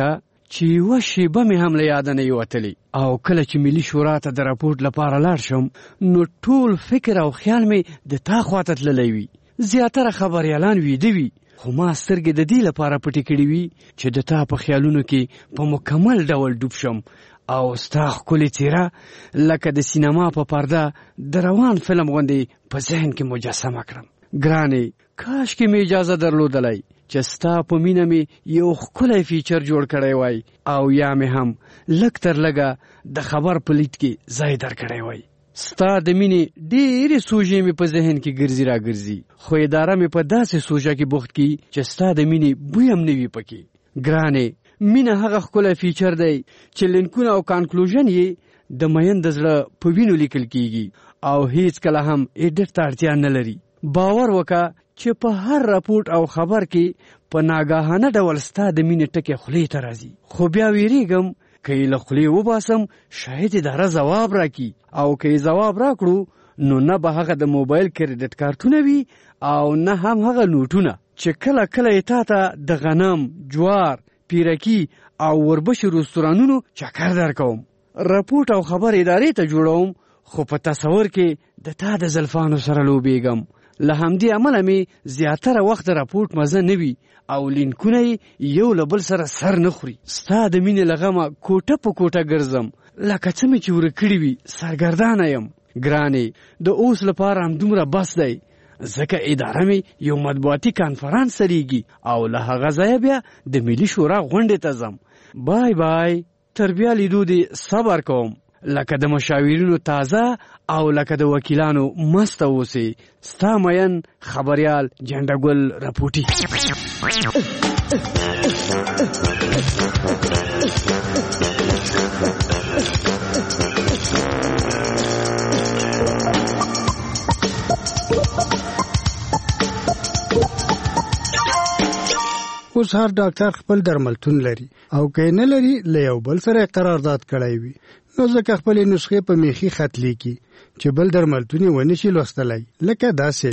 چې یوه شیبه مې هم له یاده نه وتلی. او کله چې ملي شورا ته د راپورټ لپاره لاړ شم نو ټول فکر او خیال مې د تا خواته تللی وي. زیاتره خبریالان ویده وي خو ما سترګې د دې لپاره پټې کړې وي چې د تا په خیالونو کې په مکمل ډول ډوب شم او ستا ښکلې څېره لکه د سینما په پرده د روان فلم غوندې په ذهن کې مجسمه کړم. ګرانې کاشکې مې اجازه درلودلی چې ستا په مینه مې یو ښکلی فیچر جوړ کړی وای او یا مې هم لږ تر لږه د خبر په لید کې ځای درکړی وای. ستا د مینې ډېرې سوژې مې په ذهن کې ګرځي را ګرځي خو اداره مې په داسې سوژه کې بوخت کی چې ستا د مینې بوی هم نه وي پکې. ګرانې مینه هغه ښکلی فیچر دی چې لینکونه او کانکلوژن یې د مین د زړه په وینو لیکل کیږي او هیڅ کله هم ایډیټ ته اړتیا نه لري. باور وکړه چې په هر راپورټ او خبر کې په ناګاهانه ډول ستا د مینې ټکې خولې ته راځي خو بیا ویریږم که یې له خولې وباسم شاید اداره ځواب راکړي او که یې ځواب راکړو نو نه به هغه د موبایل کریډټ کارتونه وي او نه هم هغه نوټونه چې کله کله یې تا ته د غنم جوار پیرکي او وربشو رستورانونو چکر درکوم. راپورټ او خبر ادارې ته جوړوم خو په تصور کې د تا د زلفانو سره لوبېږم. له همدې امله مې زیاتره وخت د راپورټ مزه نه وي او لینکونه یو له بل سره سر نه خوري. ستا د مینې له غمه کوټه په کوټه ګرځم لکه څه مې چې ورک کړي وي سرګردانه یم. ګرانې د اوس لپاره همدومره بس دی ځکه اداره مې یو مطبوعاتي کانفرانس سریږي او له هغه ځایه بیا د ملي شورا غونډې ته ځم. بای بای. تر بیا لیدو دې صبر کوم لکه د مشاورینو تازه او لکه د وکیلانو مسته اوسې. ستا مین خبریال جنډګل راپورټي. اوس هر ډاکټر خپل درملتون لري او که نه لري له یو بل سره قرارداد کړی وي نو ځکه خپل نسخې په میخي خط لیکي چې بل درملتون یې ونه شي لوستلی لکه داسې.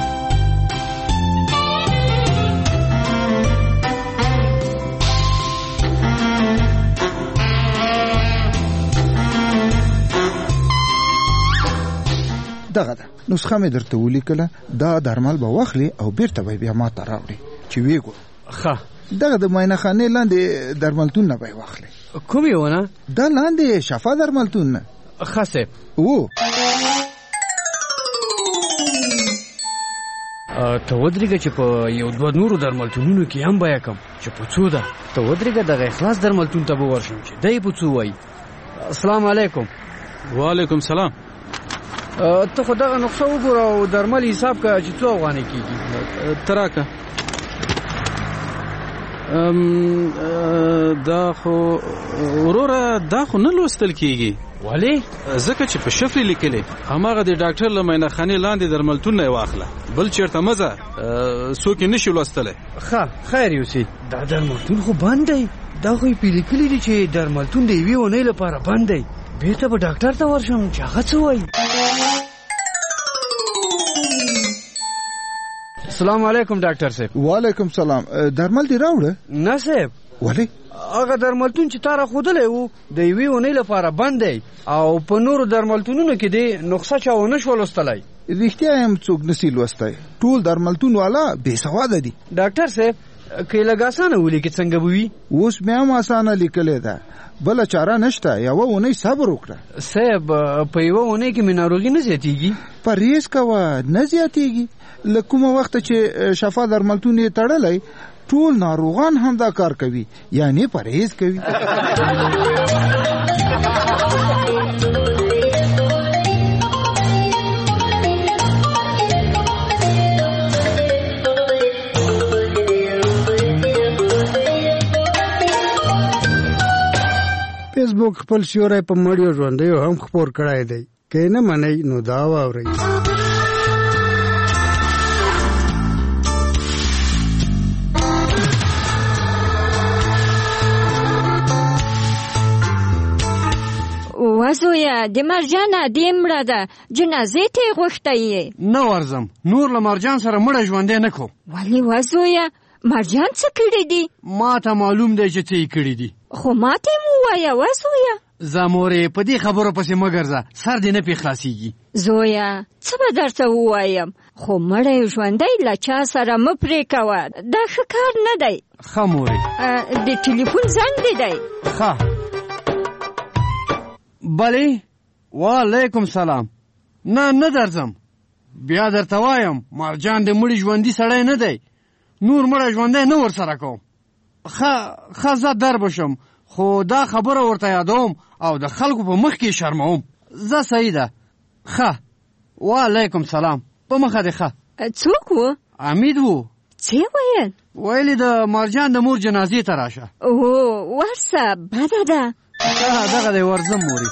دغه ده نسخه مې درته ولیکله دا درمل به واخلي او بیرته به بیا ما ته راوړي چې ویې ګورو. ښه دغه د معاینه خانې لاندې درملتون نه به یې واخلي. کوم یې ونه؟ دا لاندې شفا درملتون نه. ښه صاحب. او ته ودرېږه چې په یو دوه نورو درملتونونو کې هم بیه کم چې په څو ده. ته ودرېږه دغه اخلاص درملتون ته به ورشم چې دی په څو وایي. السلام علیکم. وعلیکم سلام. ته خو دغه نقشه وګوره او درمل حساب کړه چې څو افغانۍ کېږي. ته راکړه. دا خو وروره دا خو نه لوستل کېږي. ولې؟ ځکه چې په شفرې لیکلې هماغه د ډاکټر له معاینه خانې لاندې درملتون نه یې واخله بل چېرته مه ځه څوک یې نشي لوستلی. ښه خیر یوسي. دا درملتون خو بند دی. دا خو یې پې لیکلي دي چې درملتون د یوې اونۍ لپاره بند دی. بیرته به ډاکټر ته ورشم چې هغه څه وایي. السلام علیکم ډاکټر صاحب. وعلیکم سلام. درمل دې راوړه؟ نه صاحب. ولې؟ هغه درملتون چې تا راښودلی و د یوې اونۍ لپاره بند دی او په نورو درملتونونو کې دې نسخه چا ونه شوه لوستلی. رښتیا هم څوک نسي لوستی. ټول درملتون والا بې سواده دي. ډاکټر صاحب که یې لږ اسانه ولیکې څنګه به وي؟ اوس مې هم اسانه لیکلې ده. بله چاره نشته. یوه اونۍ صبر وکړه. صاحب په یوه اونۍ کې مې ناروغي نه زیاتېږي؟ پرهیز کوه نه زیاتېږي. له کومه وخته چې شفا درملتون یې تړلی ټول ناروغان هم دا کار کوي یعنی پرهیز کوي. فیسبوک خپل سیوری په مړیو ژوندیو هم خپور کړی دی. که نه منئ نو دا واورئ. وزویا د مرجانه دې مړه ده جنازې ته یې غوښتی یې؟ نه ورځم نور له مرجان سره مړه ژوندی نه کړو. ولې وزویا مرجان څه کړي دي؟ ما ته معلوم دی چې څه یې کړي دي. خو ماته مو وایا وسویا زمورې په دې خبرو پسې مګرځه سر دې نه پې خلاصېږي. زویا څه به درته ووایم خو مړی ژوندی له چا سره مه پرې کوه دا ښه کار نه دی. ښه مورې د ټلیفون زنګ دې دی. ښه بلې وعلیکم سلام. نه نه درځم بیا درته وایم مرجان د مړي ژوندي سړی نه دی نور مړی ژوندی نه ورسره کوم. ښه ښه زه در بشم خو دا خبره ورته یادوم او د خلکو په مخ کې شرموم. زه صحیح ده. ښه وعلیکم سلام. په مخه دې ښه. څوک و؟ امید و. څه ویل؟ ویلې د مرجان د مور جنازې ته راشه. او ورسه بده ده. دغه دی ورځم مورې.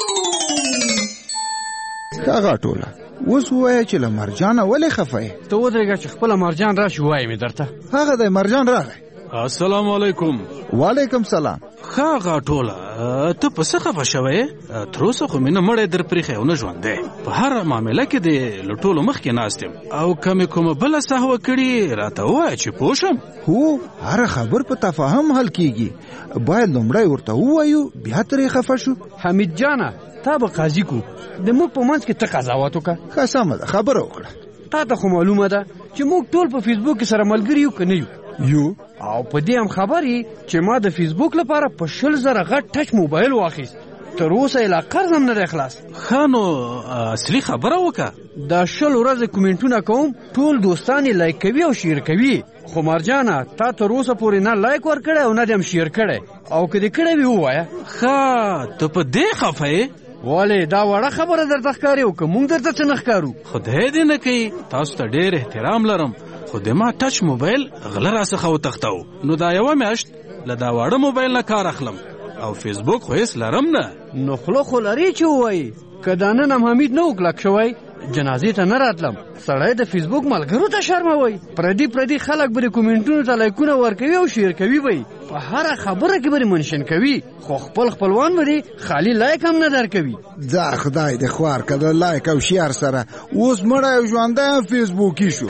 دغه ټوله اوس ووایه چې له مرجانه ولې خفه یې؟ ته ودرېږه چې خپله مرجان راشي ووایم یې درته. هغه دی مرجان راغی. السلام علیکم. وعلیکم سلام. ښه غاټوله ته په څه خفه شوی؟ تر اوسه خو مې نه مړی در پرېښی او نه ژوندی. په هره معامله کې دې له ټولو مخکې ناست یم او که مې کومه بله سهوه کړي راته ووایه چې پوه شم. هو هر خبر په تفاهم حل کېږي باید لومړی ورته ووایو بیا ترې خفه شو. حمید جانه تا به قاضي کو د موږ په منځ کې ته قضاوت وکړه. ښه سمه ده خبره وکړه. تا ته خو معلومه ده چې موږ ټول په فیسبوک کې سره ملګري یو که نه یو یو او په دې هم خبر یې چې ما د فیسبوک لپاره په شل زره غټ ټچ موبایل واخیست تر اوسه یې لا قرض هم نه دی خلاص. ښه نو اصلي خبره وکړه. دا شل ورځې کومنټونه کوم ټول دوستان یې لایک کوي او شیر کوي خو مرجانه تا تر اوسه پورې نه لایک ورکړی او نه دې هم شیر کړی او که دې کړی وي ووایه. ښه ته په دې خفه یې؟ ولې دا وړه خبره درته ښکاري او که موږ درته څه نه ښکارو؟ خدای دې نه کوي تاسو ته ډېر احترام لرم خو د ما ټچ موبایل غله راڅخه وتښتو نو دا یوه میاشت له دا واړه موبایل نه کار اخلم او فیسبوک خو هېڅ لرم نه. نو خوله خو لرې چې ووایي که دا نن هم حمید نه و کلک شوی جنازې ته نه راتلم. سړی د فیسبوک ملګرو ته شرموي پردي پردي خلک به د کومنټونو ته لایکونه ورکوي او شیر کوي به په هره خبره کې به منشن کوي خو خپل خپلوان به خالی لایک هم نه درکوي. ځه خدای دې خوار که د لایک او شیر سره اوس مړی او ژوندی هم فیسبوکي شو.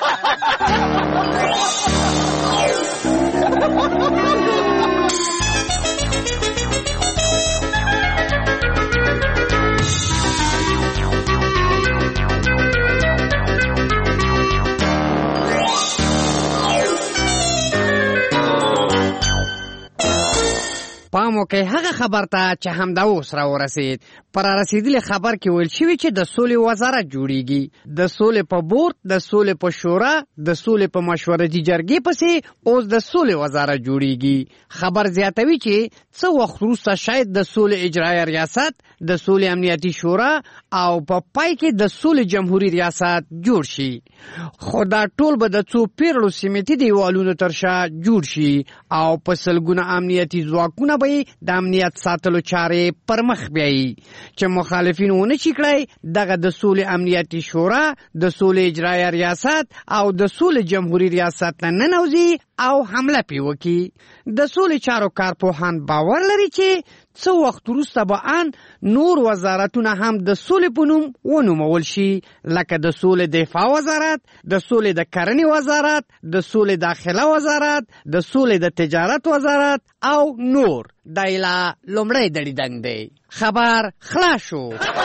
پام وکړئ هغه خبر ته چې همدا اوس راورسېد. په رارسېدلي خبر کې ویل شوي چې د سولې وزارت جوړیږي. د سولې په بورډ د سولې په شورا د سولې په مشورتي جرګې پسې اوس د سولې وزارت جوړیږي. خبر زیاتوي چې څه وخت وروسته شاید د سولې اجرایه ریاست د سولې امنیتي شورا او په پا پای کې د سولې جمهوریت ریاست جوړ شي. خو دا ټول به د څو پیړیو سیمتي دیوالونو تر شا جوړ شي او په سلګونه امنیتي ځواکونه به د امنیت ساتلو چارې پر مخ بیایي چې مخالفین ونه شي کړی دغه د سولې امنیتي شورا د سولې اجرایه ریاست او د سولې جمهوریت ریاست نه ننوځي او حمله پې وکړي. د سولې چارو کارپوهان باور لري چې څه وخت وروسته به ان نور وزارتونه هم د سولې په نوم ونومول شي لکه د سولې دفاع وزارت د سولې د کرنې وزارت د سولې داخله وزارت د سولې د تجارت وزارت او نور. دا یې لا لومړی دړیدنګ دی. خبر خلاص شو.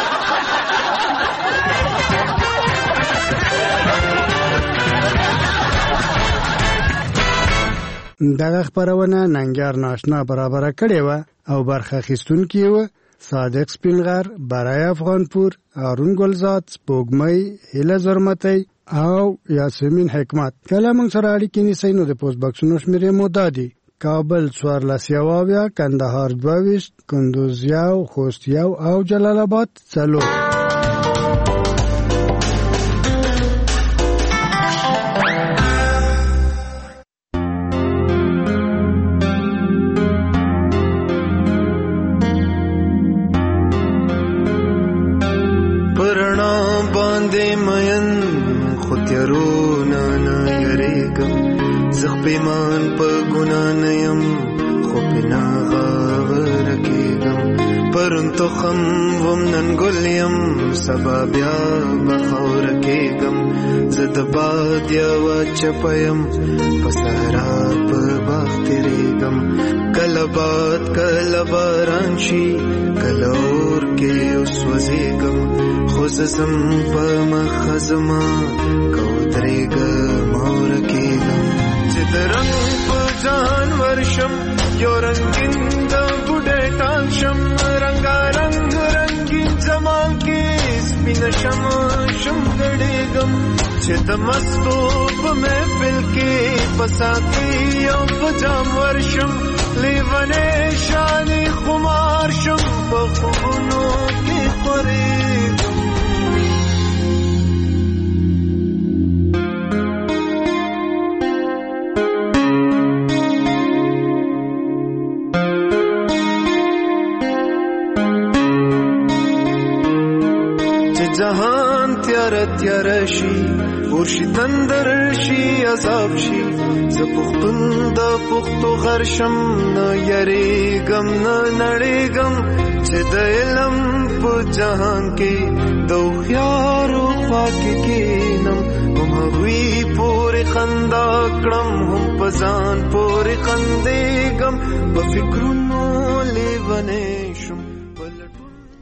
دغه خبرونه ننګیار ناشنا برابر کړې و او برخه اخیستونکي و صادق سپینغر، برای افغانپور، هارون گلزاد، سپوږمۍ، هیله زرمتی او یاسمین حکمت. کله موږ سره اړیکې نیسئ نو د پوسټ بکسونو شمېرې مو دا دي: کابل څوارلس یو اویا، کندهار دوه ویشت، کندوز یو، خوست یو او جلال آباد څلور. پیمان په ګنا نه یم خو پنا غاور کېږم په پرون تخم وم نن ګلیم سبا بیا بخور کېږم زه د باد یوه چپیم په صحرا په باغ تېرېږم کله باد کله باران شي کله اور کې وسوځېږم خو زه ځم په مخه زما که ودرېږم او ورکېږم چې د رنګ په ځان ورشم یو رنګین د بوډۍ ټال شم رنګارنګ رنګین زمان کې سپینه شمع شم ګډېږم چې د مستو په محفل کې په ساقي او په جام ورشم لیونی شانې خمار شم په خوبونو کې خورېږم جهان تیار تیار شي ورشي تندر شي عذاب شي زه پښتون د پښتو غر شم نه یریږم نه نړېږم چې د علم په جهان کې د هوښیارو خوا کې کښېنم هم هغوی پورې خندا کړم هم په ځان پورې خندېږم په فکرونو لیونی